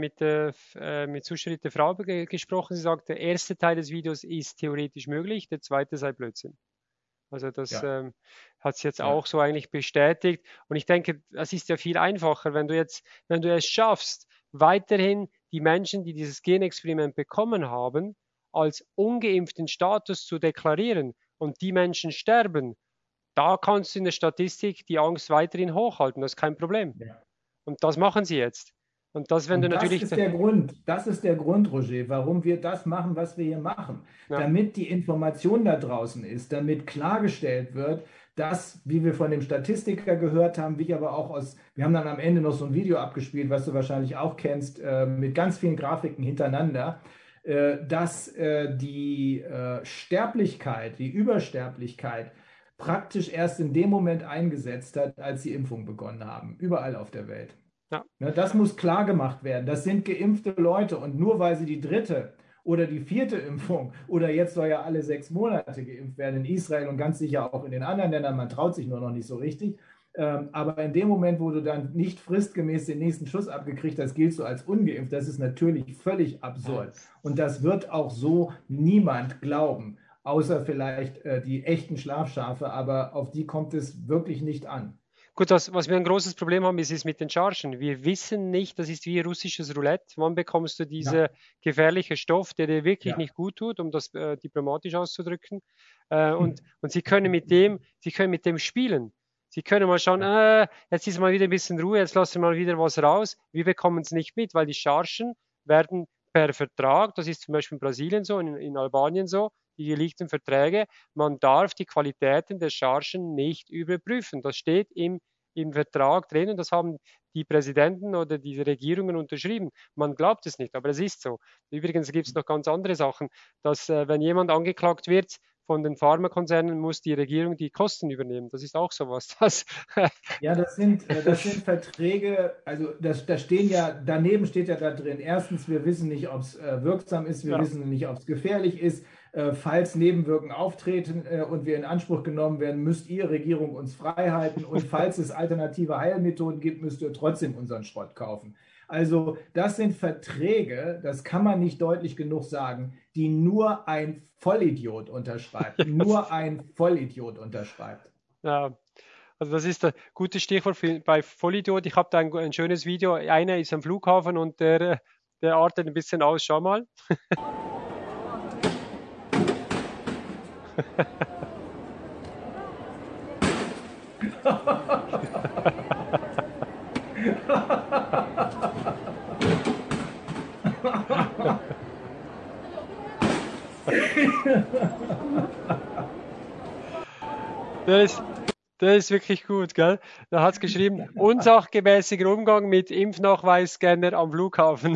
mit Sushrit der Frau gesprochen. Sie sagt, der erste Teil des Videos ist theoretisch möglich, der zweite sei Blödsinn. Also das Ja, hat sie jetzt ja. auch so eigentlich bestätigt. Und ich denke, das ist ja viel einfacher, wenn du es schaffst, weiterhin die Menschen, die dieses Genexperiment bekommen haben, als ungeimpften Status zu deklarieren und die Menschen sterben, da kannst du in der Statistik die Angst weiterhin hochhalten. Das ist kein Problem. Ja. Und das machen sie jetzt. Und das, wenn du Und natürlich, das ist der Grund, Roger, warum wir das machen, was wir hier machen. ja, Damit die Information da draußen ist, damit klargestellt wird, dass, wie wir von dem Statistiker gehört haben, wie ich aber auch wir haben dann am Ende noch so ein Video abgespielt, was du wahrscheinlich auch kennst, mit ganz vielen Grafiken hintereinander, dass die Sterblichkeit, die Übersterblichkeit praktisch erst in dem Moment eingesetzt hat, als die Impfungen begonnen haben, überall auf der Welt. ja, Ne, das muss klar gemacht werden. Das sind geimpfte Leute und nur weil sie die dritte oder die vierte Impfung oder jetzt soll ja alle 6 Monate geimpft werden in Israel und ganz sicher auch in den anderen Ländern, man traut sich nur noch nicht so richtig. Aber in dem Moment, wo du dann nicht fristgemäß den nächsten Schuss abgekriegt hast, giltst du als ungeimpft. Das ist natürlich völlig ja. absurd. Und das wird auch so niemand glauben, außer vielleicht die echten Schlafschafe, aber auf die kommt es wirklich nicht an. Gut, was wir ein großes Problem haben, ist mit den Chargen. Wir wissen nicht, das ist wie russisches Roulette. Wann bekommst du Ja, diese gefährliche Stoff, der dir wirklich ja. nicht gut tut, um das diplomatisch auszudrücken? Und sie können mit dem spielen. Sie können mal schauen, Ja. jetzt ist mal wieder ein bisschen Ruhe, jetzt lassen wir mal wieder was raus. Wir bekommen es nicht mit, weil die Chargen werden per Vertrag, das ist zum Beispiel in Brasilien so, in Albanien so, die geleakten Verträge, man darf die Qualitäten der Chargen nicht überprüfen. Das steht im Vertrag drinnen, das haben die Präsidenten oder die Regierungen unterschrieben. Man glaubt es nicht, aber es ist so. Übrigens gibt es noch ganz andere Sachen, dass wenn jemand angeklagt wird von den Pharmakonzernen, muss die Regierung die Kosten übernehmen. Das ist auch sowas. Ja, das sind Verträge, also da stehen ja, daneben steht ja da drin, erstens, wir wissen nicht, ob es wirksam ist, wir Ja, wissen nicht, ob es gefährlich ist. Falls Nebenwirkungen auftreten und wir in Anspruch genommen werden, müsst ihr Regierung uns freihalten und falls es alternative Heilmethoden gibt, müsst ihr trotzdem unseren Schrott kaufen. Also das sind Verträge, das kann man nicht deutlich genug sagen, die nur ein Vollidiot unterschreibt. yes. Nur ein Vollidiot unterschreibt. Ja. Also das ist ein gutes Stichwort bei Vollidiot. Ich habe da ein schönes Video. Einer ist am Flughafen und der artet ein bisschen aus. Schau mal. Der ist, der ist wirklich gut, gell? Da hat es geschrieben, unsachgemäßiger Umgang mit Impfnachweisscanner am Flughafen.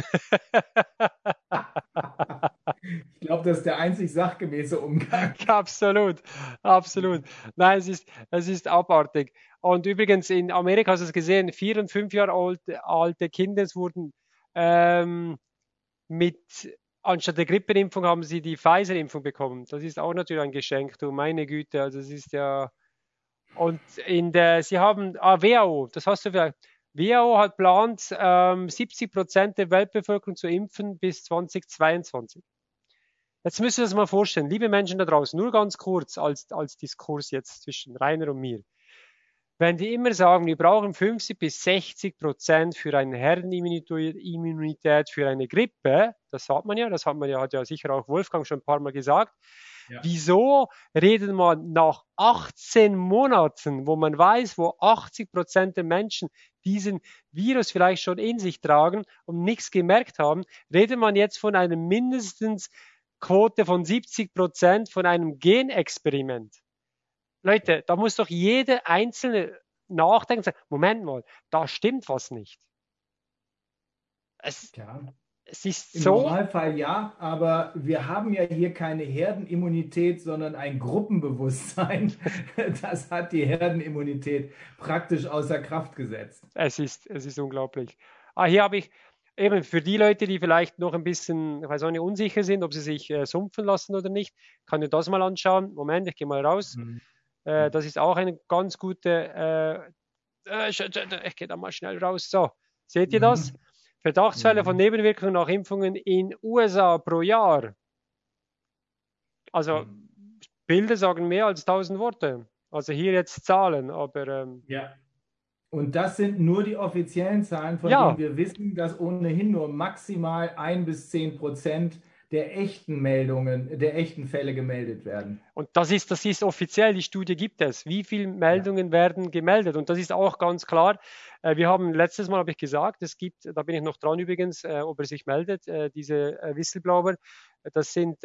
Ich glaube, das ist der einzig sachgemäße Umgang. Absolut, absolut. Nein, es ist abartig. Und übrigens in Amerika hast du es gesehen, 4 und 5 Jahre alte Kinder wurden ähm, mit, anstatt der Grippenimpfung haben sie die Pfizer-Impfung bekommen. Das ist auch natürlich ein Geschenk, du meine Güte. Also es ist ja, und sie haben, WHO, das hast du vielleicht, WHO hat plant, 70% der Weltbevölkerung zu impfen bis 2022. Jetzt müsst ihr das mal vorstellen, liebe Menschen da draußen, nur ganz kurz als Diskurs jetzt zwischen Rainer und mir. Wenn die immer sagen, wir brauchen 50 bis 60% für eine Herdenimmunität für eine Grippe, hat ja sicher auch Wolfgang schon ein paar Mal gesagt, Ja. wieso redet man nach 18 Monaten, wo man weiß, wo 80% der Menschen diesen Virus vielleicht schon in sich tragen und nichts gemerkt haben, redet man jetzt von einer mindestens Quote von 70% von einem Genexperiment. Leute, da muss doch jeder Einzelne nachdenken und sagen, Moment mal, da stimmt was nicht. Es, Ja. es ist Im so, Normalfall ja, aber wir haben ja hier keine Herdenimmunität, sondern ein Gruppenbewusstsein. Das hat die Herdenimmunität praktisch außer Kraft gesetzt. es ist unglaublich. Hier habe ich eben für die Leute, die vielleicht noch ein bisschen, ich weiß auch nicht, unsicher sind, ob sie sich sumpfen lassen oder nicht, kann ich das mal anschauen. Moment, ich gehe mal raus. Mhm. Das ist auch eine ganz gute, ich gehe da mal schnell raus. So, seht ihr das? Mhm. Verdachtsfälle von Ja. Nebenwirkungen nach Impfungen in USA pro Jahr. Also Bilder sagen mehr als 1000 Worte. Also hier jetzt Zahlen, aber Ja. Und das sind nur die offiziellen Zahlen, von denen ja, wir wissen, dass ohnehin nur maximal 1 bis 10% der echten Meldungen, der echten Fälle gemeldet werden. und das ist offiziell, die Studie gibt es. Wie viele Ja. Meldungen werden gemeldet? Und das ist auch ganz klar. Wir haben letztes Mal, habe ich gesagt, es gibt, da bin ich noch dran übrigens, ob er sich meldet, diese Whistleblower. Das sind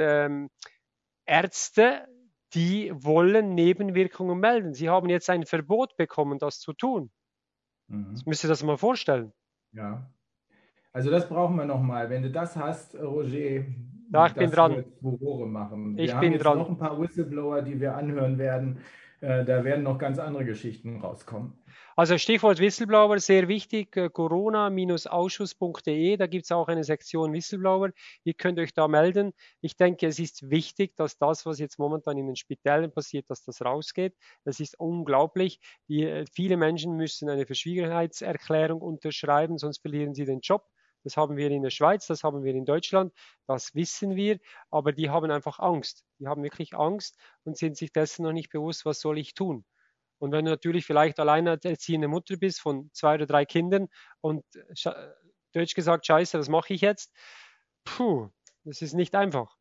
Ärzte, die wollen Nebenwirkungen melden. Sie haben jetzt ein Verbot bekommen, das zu tun. Das Mhm. müsst ihr das mal vorstellen. Ja. Also das brauchen wir nochmal. Wenn du das hast, Roger, Ja, ich bin das dran. wird Furore machen. Wir Ich haben bin jetzt dran. noch ein paar Whistleblower, die wir anhören werden. Da werden noch ganz andere Geschichten rauskommen. Also Stichwort Whistleblower, sehr wichtig, corona-ausschuss.de, da gibt es auch eine Sektion Whistleblower. Ihr könnt euch da melden. Ich denke, es ist wichtig, dass das, was jetzt momentan in den Spitälern passiert, dass das rausgeht. Das ist unglaublich. Viele Menschen müssen eine Verschwiegenheitserklärung unterschreiben, sonst verlieren sie den Job. Das haben wir in der Schweiz, das haben wir in Deutschland, das wissen wir, aber die haben einfach Angst. Die haben wirklich Angst und sind sich dessen noch nicht bewusst, was soll ich tun. Und wenn du natürlich vielleicht alleinerziehende Mutter bist von 2 oder 3 Kindern und deutsch gesagt, scheiße, was mache ich jetzt? Puh, das ist nicht einfach.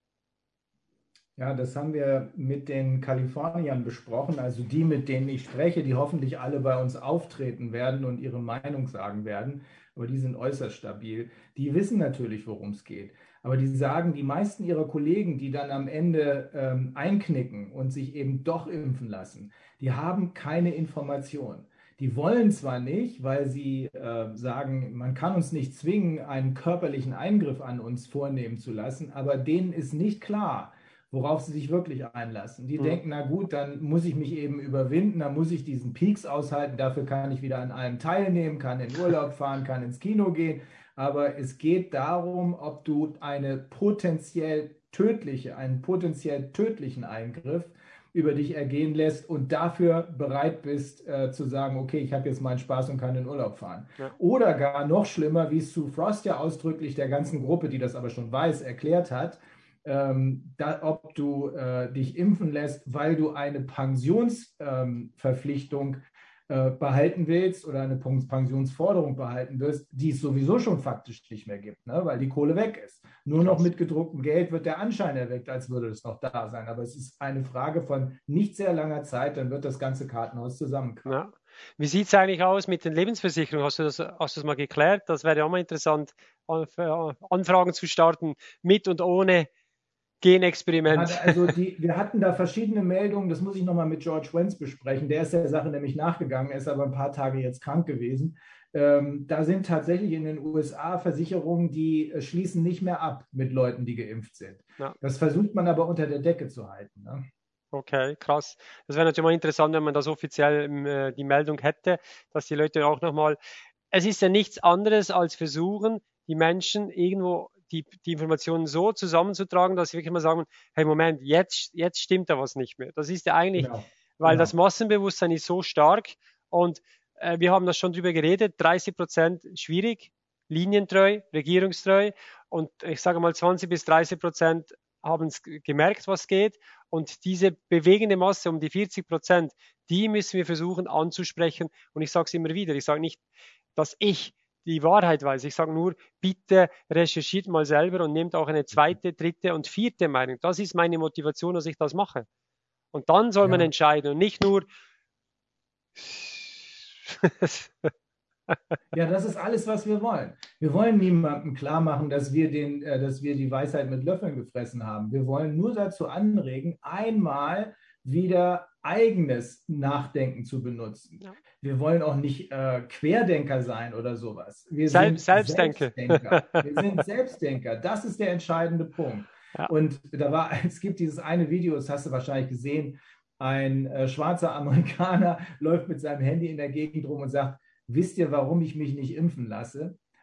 Ja, das haben wir mit den Kaliforniern besprochen, also die, mit denen ich spreche, die hoffentlich alle bei uns auftreten werden und ihre Meinung sagen werden, aber die sind äußerst stabil. Die wissen natürlich, worum es geht, aber die sagen, die meisten ihrer Kollegen, die dann am Ende einknicken und sich eben doch impfen lassen, die haben keine Information. Die wollen zwar nicht, weil sie sagen, man kann uns nicht zwingen, einen körperlichen Eingriff an uns vornehmen zu lassen, aber denen ist nicht klar, worauf sie sich wirklich einlassen. Die Hm. denken, na gut, dann muss ich mich eben überwinden, dann muss ich diesen Peaks aushalten, dafür kann ich wieder an allem teilnehmen, kann in Urlaub fahren, kann ins Kino gehen. Aber es geht darum, ob du einen potenziell tödlichen Eingriff über dich ergehen lässt und dafür bereit bist zu sagen, okay, ich habe jetzt meinen Spaß und kann in Urlaub fahren. Ja. Oder gar noch schlimmer, wie es Sue Frost ja ausdrücklich der ganzen Gruppe, die das aber schon weiß, erklärt hat, ob du dich impfen lässt, weil du eine Pensionsverpflichtung behalten willst oder eine Pensionsforderung behalten wirst, die es sowieso schon faktisch nicht mehr gibt, ne? Weil die Kohle weg ist. Nur noch Krass. mit gedrucktem Geld wird der Anschein erweckt, als würde es noch da sein. Aber es ist eine Frage von nicht sehr langer Zeit, dann wird das ganze Kartenhaus zusammenkrachen. Ja. Wie sieht es eigentlich aus mit den Lebensversicherungen? Hast du das mal geklärt? Das wäre ja auch mal interessant, Anfragen zu starten mit und ohne Genexperiment. Also wir hatten da verschiedene Meldungen, das muss ich nochmal mit George Wenz besprechen, der ist der Sache nämlich nachgegangen, er ist aber ein paar Tage jetzt krank gewesen. Da sind tatsächlich in den USA Versicherungen, die schließen nicht mehr ab mit Leuten, die geimpft sind. Ja. Das versucht man aber unter der Decke zu halten, ne? Okay, krass. Das wäre natürlich mal interessant, wenn man das offiziell die Meldung hätte, dass die Leute auch nochmal, es ist ja nichts anderes als versuchen, die Menschen irgendwo die Informationen so zusammenzutragen, dass sie wirklich mal sagen, hey Moment, jetzt stimmt da was nicht mehr. Das ist ja eigentlich, Genau. weil Genau. das Massenbewusstsein ist so stark und wir haben das schon drüber geredet, 30% schwierig, linientreu, regierungstreu und ich sage mal 20 bis 30% haben es gemerkt, was geht. Und diese bewegende Masse um die 40%, die müssen wir versuchen anzusprechen. Und ich sage es immer wieder, ich sage nicht, dass ich die Wahrheit weiß. Ich sage nur, bitte recherchiert mal selber und nehmt auch eine zweite, dritte und vierte Meinung. Das ist meine Motivation, dass ich das mache. Und dann soll man Ja. entscheiden und nicht nur Ja, das ist alles, was wir wollen. Wir wollen niemandem klar machen, dass wir die Weisheit mit Löffeln gefressen haben. Wir wollen nur dazu anregen, einmal wieder eigenes Nachdenken zu benutzen. Ja. Wir wollen auch nicht Querdenker sein oder sowas. Wir sind Selbstdenker. Selbstdenker. Wir sind Selbstdenker. Das ist der entscheidende Punkt. Ja. Und es gibt dieses eine Video, das hast du wahrscheinlich gesehen, ein schwarzer Amerikaner läuft mit seinem Handy in der Gegend rum und sagt, wisst ihr, warum ich mich nicht impfen lasse?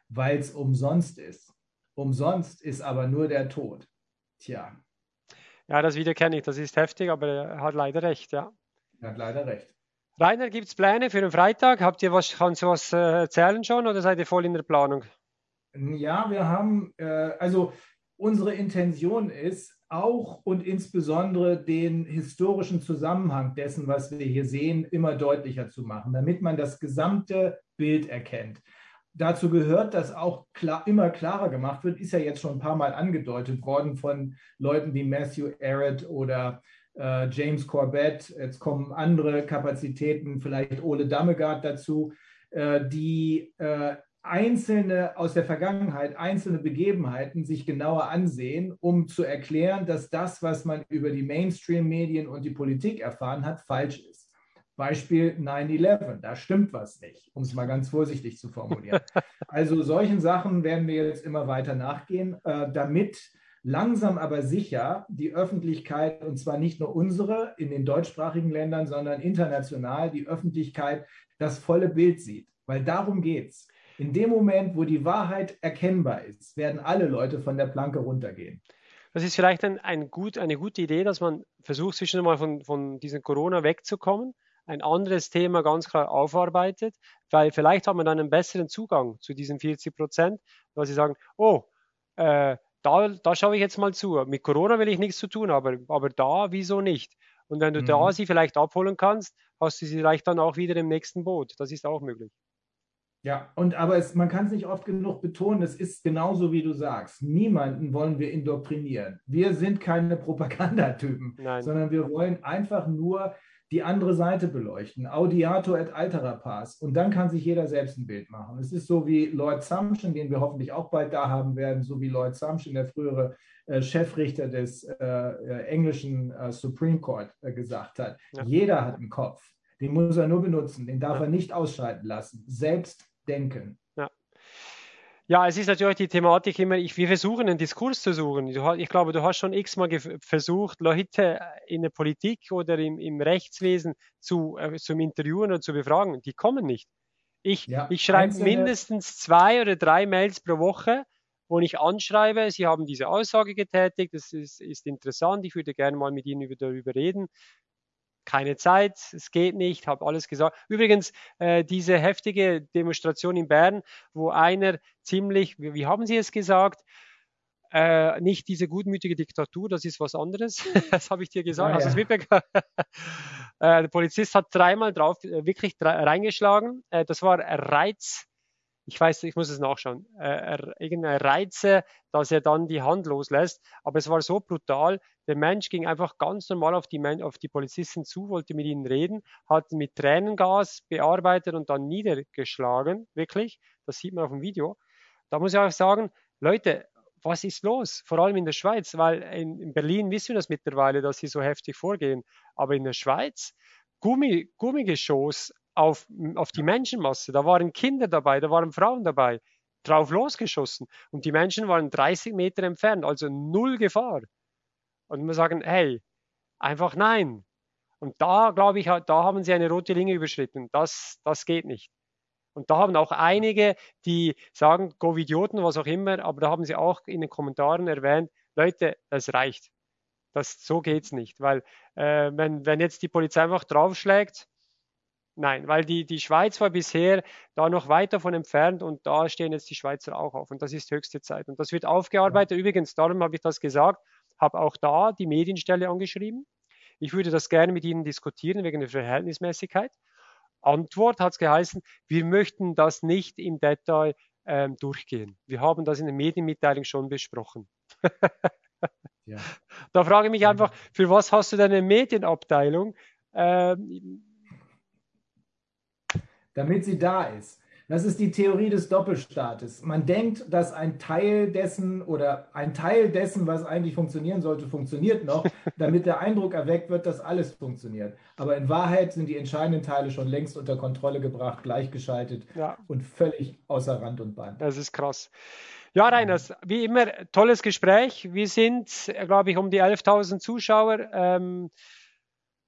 weil es umsonst ist. Umsonst ist aber nur der Tod. Tja, Ja, das Video kenne ich, das ist heftig, aber er hat leider recht, ja. er hat leider recht. Rainer, gibt es Pläne für den Freitag? Kannst du was erzählen schon oder seid ihr voll in der Planung? Ja, wir haben, also unsere Intention ist auch und insbesondere den historischen Zusammenhang dessen, was wir hier sehen, immer deutlicher zu machen, damit man das gesamte Bild erkennt. Dazu gehört, dass auch immer klarer gemacht wird, ist ja jetzt schon ein paar Mal angedeutet worden von Leuten wie Matthew Arrett oder James Corbett. Jetzt kommen andere Kapazitäten, vielleicht Ole Dammegard dazu, die einzelne aus der Vergangenheit, einzelne Begebenheiten sich genauer ansehen, um zu erklären, dass das, was man über die Mainstream-Medien und die Politik erfahren hat, falsch ist. Beispiel 9/11, da stimmt was nicht, um es mal ganz vorsichtig zu formulieren. Also solchen Sachen werden wir jetzt immer weiter nachgehen, damit langsam aber sicher die Öffentlichkeit, und zwar nicht nur unsere in den deutschsprachigen Ländern, sondern international die Öffentlichkeit das volle Bild sieht. Weil darum geht es. In dem Moment, wo die Wahrheit erkennbar ist, werden alle Leute von der Planke runtergehen. Das ist vielleicht eine gute Idee, dass man versucht, zwischendurch mal von diesem Corona wegzukommen, ein anderes Thema ganz klar aufarbeitet, weil vielleicht hat man dann einen besseren Zugang zu diesen 40%, weil sie sagen, oh, da schaue ich jetzt mal zu. Mit Corona will ich nichts zu tun, aber da, wieso nicht? Und wenn du da sie vielleicht abholen kannst, hast du sie vielleicht dann auch wieder im nächsten Boot. Das ist auch möglich. Ja, aber man kann es nicht oft genug betonen, es ist genauso, wie du sagst. Niemanden wollen wir indoktrinieren. Wir sind keine Propagandatypen, sondern wir wollen einfach nur die andere Seite beleuchten. Audiato et altera pars. Und dann kann sich jeder selbst ein Bild machen. Es ist so wie Lloyd Sumption, den wir hoffentlich auch bald da haben werden, so wie Lloyd Sumption, der frühere Chefrichter des englischen Supreme Court, gesagt hat. Ja. Jeder hat einen Kopf. Den muss er nur benutzen. Den darf er nicht ausschalten lassen. Selbst denken. Ja. Ja, es ist natürlich die Thematik immer, wir versuchen einen Diskurs zu suchen. Ich glaube, du hast schon x-mal versucht, Leute in der Politik oder im Rechtswesen zum Interviewen und zu befragen. Die kommen nicht. Ich schreibe mindestens 2 oder 3 Mails pro Woche, wo ich anschreibe, sie haben diese Aussage getätigt, das ist interessant, ich würde gerne mal mit Ihnen darüber reden. Keine Zeit, es geht nicht, habe alles gesagt. Übrigens, diese heftige Demonstration in Bern, wo einer ziemlich, wie haben Sie es gesagt, nicht diese gutmütige Diktatur, das ist was anderes. Das habe ich dir gesagt. Ja, ja. Der Polizist hat 3-mal drauf wirklich reingeschlagen. Das war Reiz. Ich weiß, ich muss es nachschauen. Irgendeine Reize, dass er dann die Hand loslässt. Aber es war so brutal. Der Mensch ging einfach ganz normal auf die Polizisten zu, wollte mit ihnen reden, hat mit Tränengas bearbeitet und dann niedergeschlagen. Wirklich. Das sieht man auf dem Video. Da muss ich auch sagen, Leute, was ist los? Vor allem in der Schweiz, weil in Berlin wissen wir das mittlerweile, dass sie so heftig vorgehen. Aber in der Schweiz, Gummigeschoss auf die Menschenmasse. Da waren Kinder dabei, da waren Frauen dabei, drauf losgeschossen. Und die Menschen waren 30 Meter entfernt, also 0 Gefahr. Und wir sagen, hey, einfach nein. Und da, glaube ich, da haben sie eine rote Linie überschritten. Das geht nicht. Und da haben auch einige, die sagen, Covidioten, was auch immer, aber da haben sie auch in den Kommentaren erwähnt, Leute, das reicht. So geht's nicht. Weil wenn jetzt die Polizei einfach draufschlägt, nein, weil die Schweiz war bisher da noch weit davon entfernt und da stehen jetzt die Schweizer auch auf und das ist höchste Zeit. Und das wird aufgearbeitet. Übrigens, darum habe ich das gesagt, habe auch da die Medienstelle angeschrieben. Ich würde das gerne mit Ihnen diskutieren wegen der Verhältnismäßigkeit. Antwort hat es geheißen, wir möchten das nicht im Detail durchgehen. Wir haben das in der Medienmitteilung schon besprochen. Ja. Da frage ich mich einfach, für was hast du denn eine Medienabteilung? Damit sie da ist. Das ist die Theorie des Doppelstaates. Man denkt, dass ein Teil dessen, was eigentlich funktionieren sollte, funktioniert noch, damit der Eindruck erweckt wird, dass alles funktioniert. Aber in Wahrheit sind die entscheidenden Teile schon längst unter Kontrolle gebracht, gleichgeschaltet und völlig außer Rand und Band. Das ist krass. Ja, Reiners, wie immer, tolles Gespräch. Wir sind, glaube ich, um die 11.000 Zuschauer.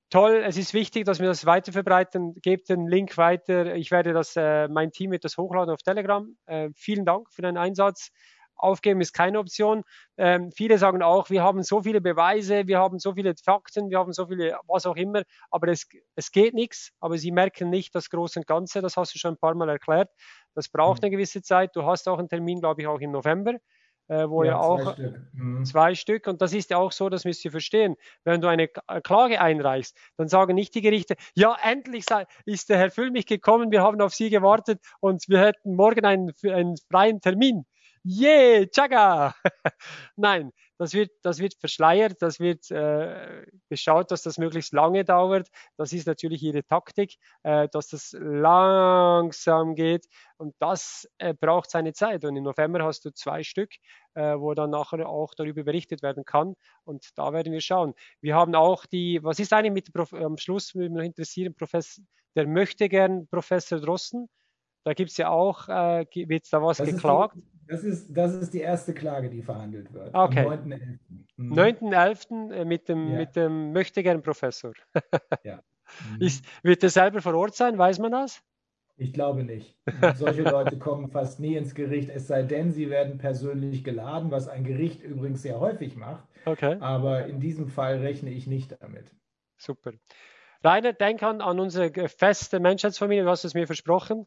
toll, es ist wichtig, dass wir das weiterverbreiten. Gebt den Link weiter. Ich werde mein Team wird das hochladen auf Telegram. Vielen Dank für deinen Einsatz. Aufgeben ist keine Option. Viele sagen auch, wir haben so viele Beweise, wir haben so viele Fakten, wir haben so viele, was auch immer, aber es geht nichts, aber sie merken nicht das Große und Ganze, das hast du schon ein paar Mal erklärt. Das braucht eine gewisse Zeit. Du hast auch einen Termin, glaube ich, auch im November, wo ja auch 2 Stück. Und das ist ja auch so, das müsst ihr verstehen. Wenn du eine Klage einreichst, dann sagen nicht die Gerichte, ja, endlich ist der Herr Füllmich gekommen, wir haben auf Sie gewartet und wir hätten morgen einen freien Termin. Yeah, Chaga! Nein, das wird verschleiert, das wird geschaut, dass das möglichst lange dauert. Das ist natürlich ihre Taktik, dass das langsam geht und das braucht seine Zeit. Und im November hast du 2 Stück, wo dann nachher auch darüber berichtet werden kann und da werden wir schauen. Wir haben auch was ist eigentlich am Schluss, würde mich noch interessieren, der möchte gern Professor Drosten. Da gibt es ja auch, wird da was geklagt? Das ist die erste Klage, die verhandelt wird. Okay. Am 9.11. 9.11. mit dem möchtegern Professor. Ja. Wird er selber vor Ort sein? Weiß man das? Ich glaube nicht. Solche Leute kommen fast nie ins Gericht, es sei denn, sie werden persönlich geladen, was ein Gericht übrigens sehr häufig macht. Okay. Aber in diesem Fall rechne ich nicht damit. Super. Rainer, denk an unsere feste Menschheitsfamilie, du hast es mir versprochen.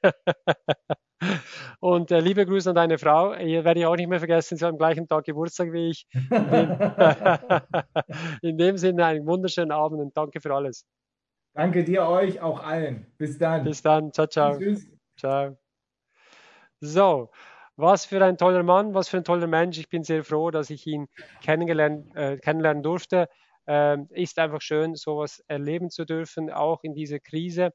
Und liebe Grüße an deine Frau. Ihr werde ich auch nicht mehr vergessen, sie hat am gleichen Tag Geburtstag wie ich. In dem Sinne einen wunderschönen Abend und danke für alles. Danke dir, euch, auch allen. Bis dann. Bis dann. Ciao, ciao. Tschüss. Ciao. So, was für ein toller Mann, was für ein toller Mensch. Ich bin sehr froh, dass ich ihn kennenlernen durfte. Ist einfach schön, sowas erleben zu dürfen, auch in dieser Krise.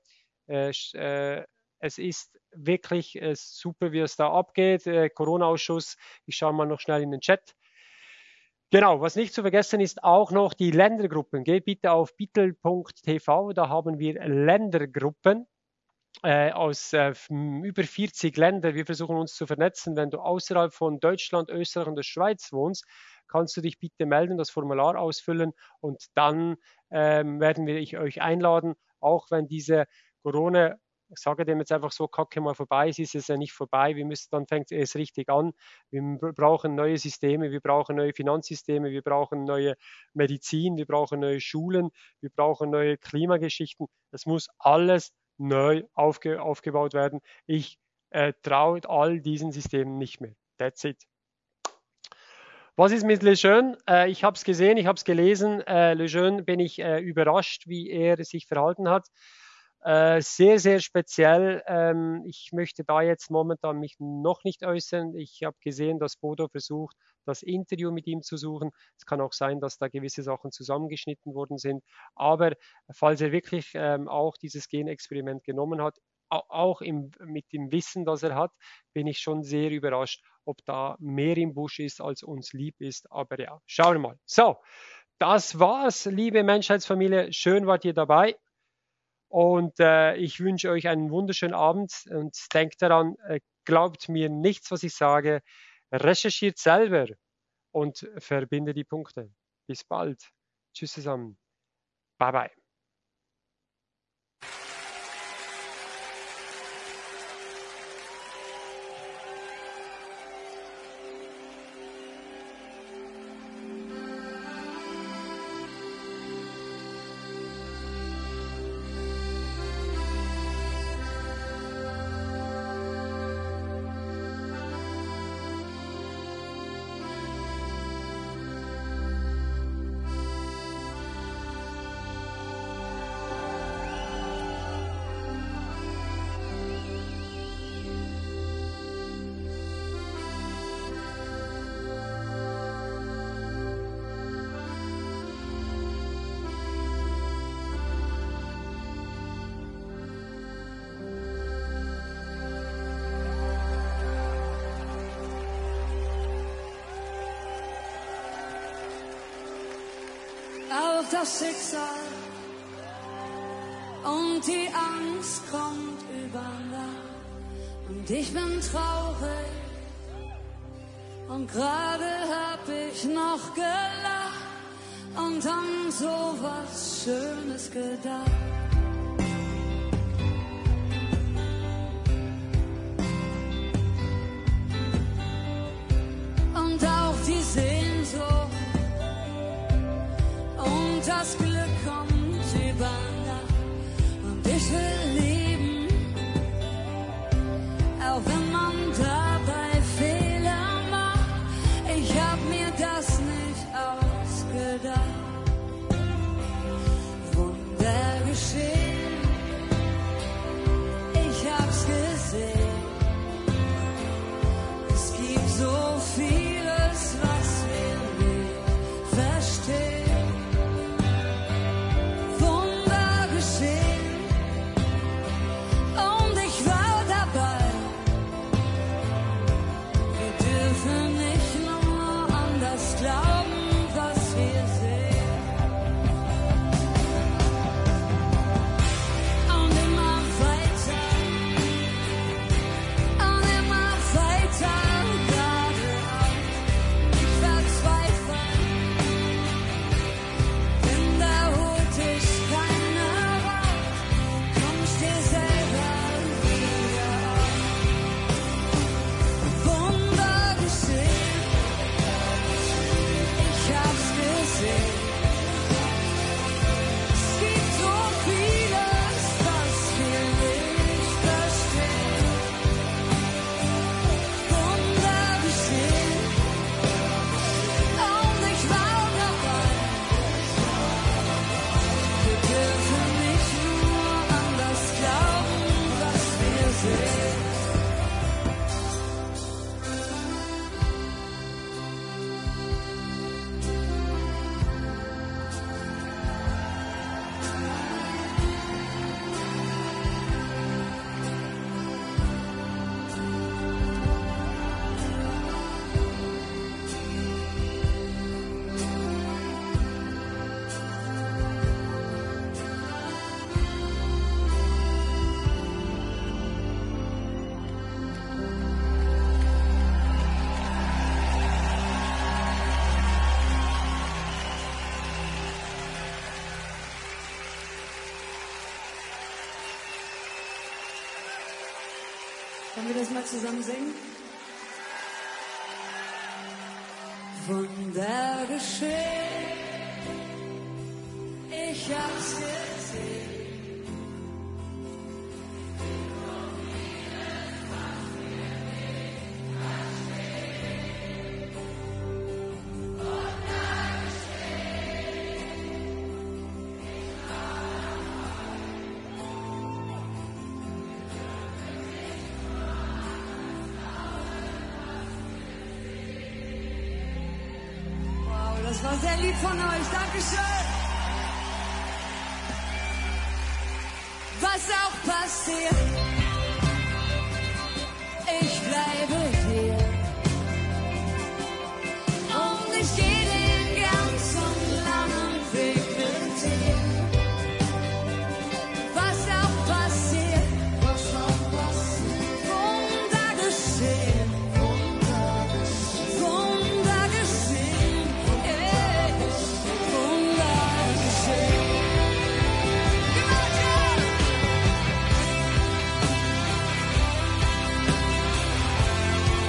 Es ist wirklich super, wie es da abgeht. Corona-Ausschuss, ich schaue mal noch schnell in den Chat. Genau, was nicht zu vergessen ist, auch noch die Ländergruppen. Geht bitte auf bittel.tv, da haben wir Ländergruppen aus über 40 Ländern. Wir versuchen uns zu vernetzen. Wenn du außerhalb von Deutschland, Österreich und der Schweiz wohnst, kannst du dich bitte melden, das Formular ausfüllen und dann werden wir euch einladen, auch wenn diese Corona, ich sage dem jetzt einfach so, Kacke mal vorbei ist, ist es ja nicht vorbei. Dann fängt es richtig an. Wir brauchen neue Systeme, wir brauchen neue Finanzsysteme, wir brauchen neue Medizin, wir brauchen neue Schulen, wir brauchen neue Klimageschichten. Das muss alles neu aufgebaut werden. Ich traue all diesen Systemen nicht mehr. That's it. Was ist mit Lejeune? Ich habe es gesehen, ich habe es gelesen. Lejeune bin ich überrascht, wie er sich verhalten hat. Sehr, sehr speziell. Ich möchte da jetzt momentan mich noch nicht äußern. Ich habe gesehen, dass Bodo versucht, das Interview mit ihm zu suchen. Es kann auch sein, dass da gewisse Sachen zusammengeschnitten worden sind. Aber falls er wirklich auch dieses Genexperiment genommen hat, auch mit dem Wissen, das er hat, bin ich schon sehr überrascht, ob da mehr im Busch ist, als uns lieb ist. Aber ja, schauen wir mal. So, das war's, liebe Menschheitsfamilie. Schön wart ihr dabei. Und ich wünsche euch einen wunderschönen Abend und denkt daran, glaubt mir nichts, was ich sage, recherchiert selber und verbinde die Punkte. Bis bald. Tschüss zusammen. Bye bye. Auch das Schicksal und die Angst kommt über Nacht und ich bin traurig und gerade hab ich noch gelacht und an so was Schönes gedacht. Und auch die Sehnsucht und das Glück kommt über Nacht. Und ich will leben, auch wenn man dabei Fehler macht. Ich hab mir das nicht ausgedacht. Wunder geschehen, ich hab's gesehen. Es gibt so vieles, was wir nicht verstehen. Wunder geschehen und ich war dabei. Wir dürfen nicht nur an das glauben, was wir sehen. Und immer weiter geradeaus. Ich verzweifle, denn da holt dich keiner raus. Kommst dir selber wieder auf. Wunder geschehen, ich hab's gesehen. Es gibt so vieles, was wir nicht verstehen. Wunder geschehen und ich war dabei. Wir dürfen nicht nur an das glauben, was wir sehen. Können wir das mal zusammen singen? Wunder geschehen, ich hab's gesehen. Wow, das war sehr lieb von euch. Dankeschön. Was auch passiert, ich bleibe hier. Und ich gehe den ganzen langen Weg mit dir. Was auch passiert, Wunder geschehen. Wunder geschehen, Wunder geschehen. Gemacht, ja!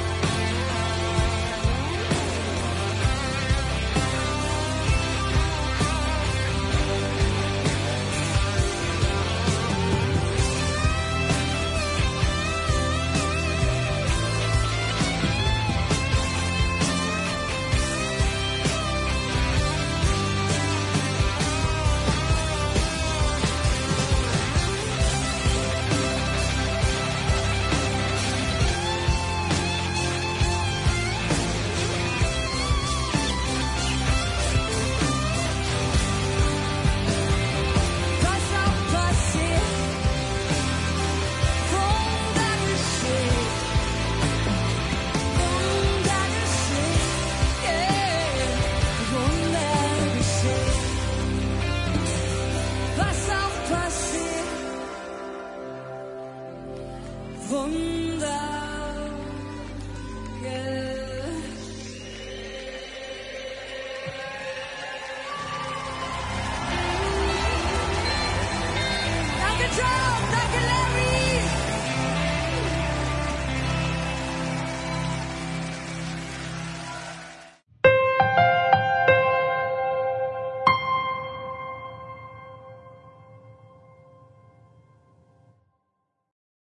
da.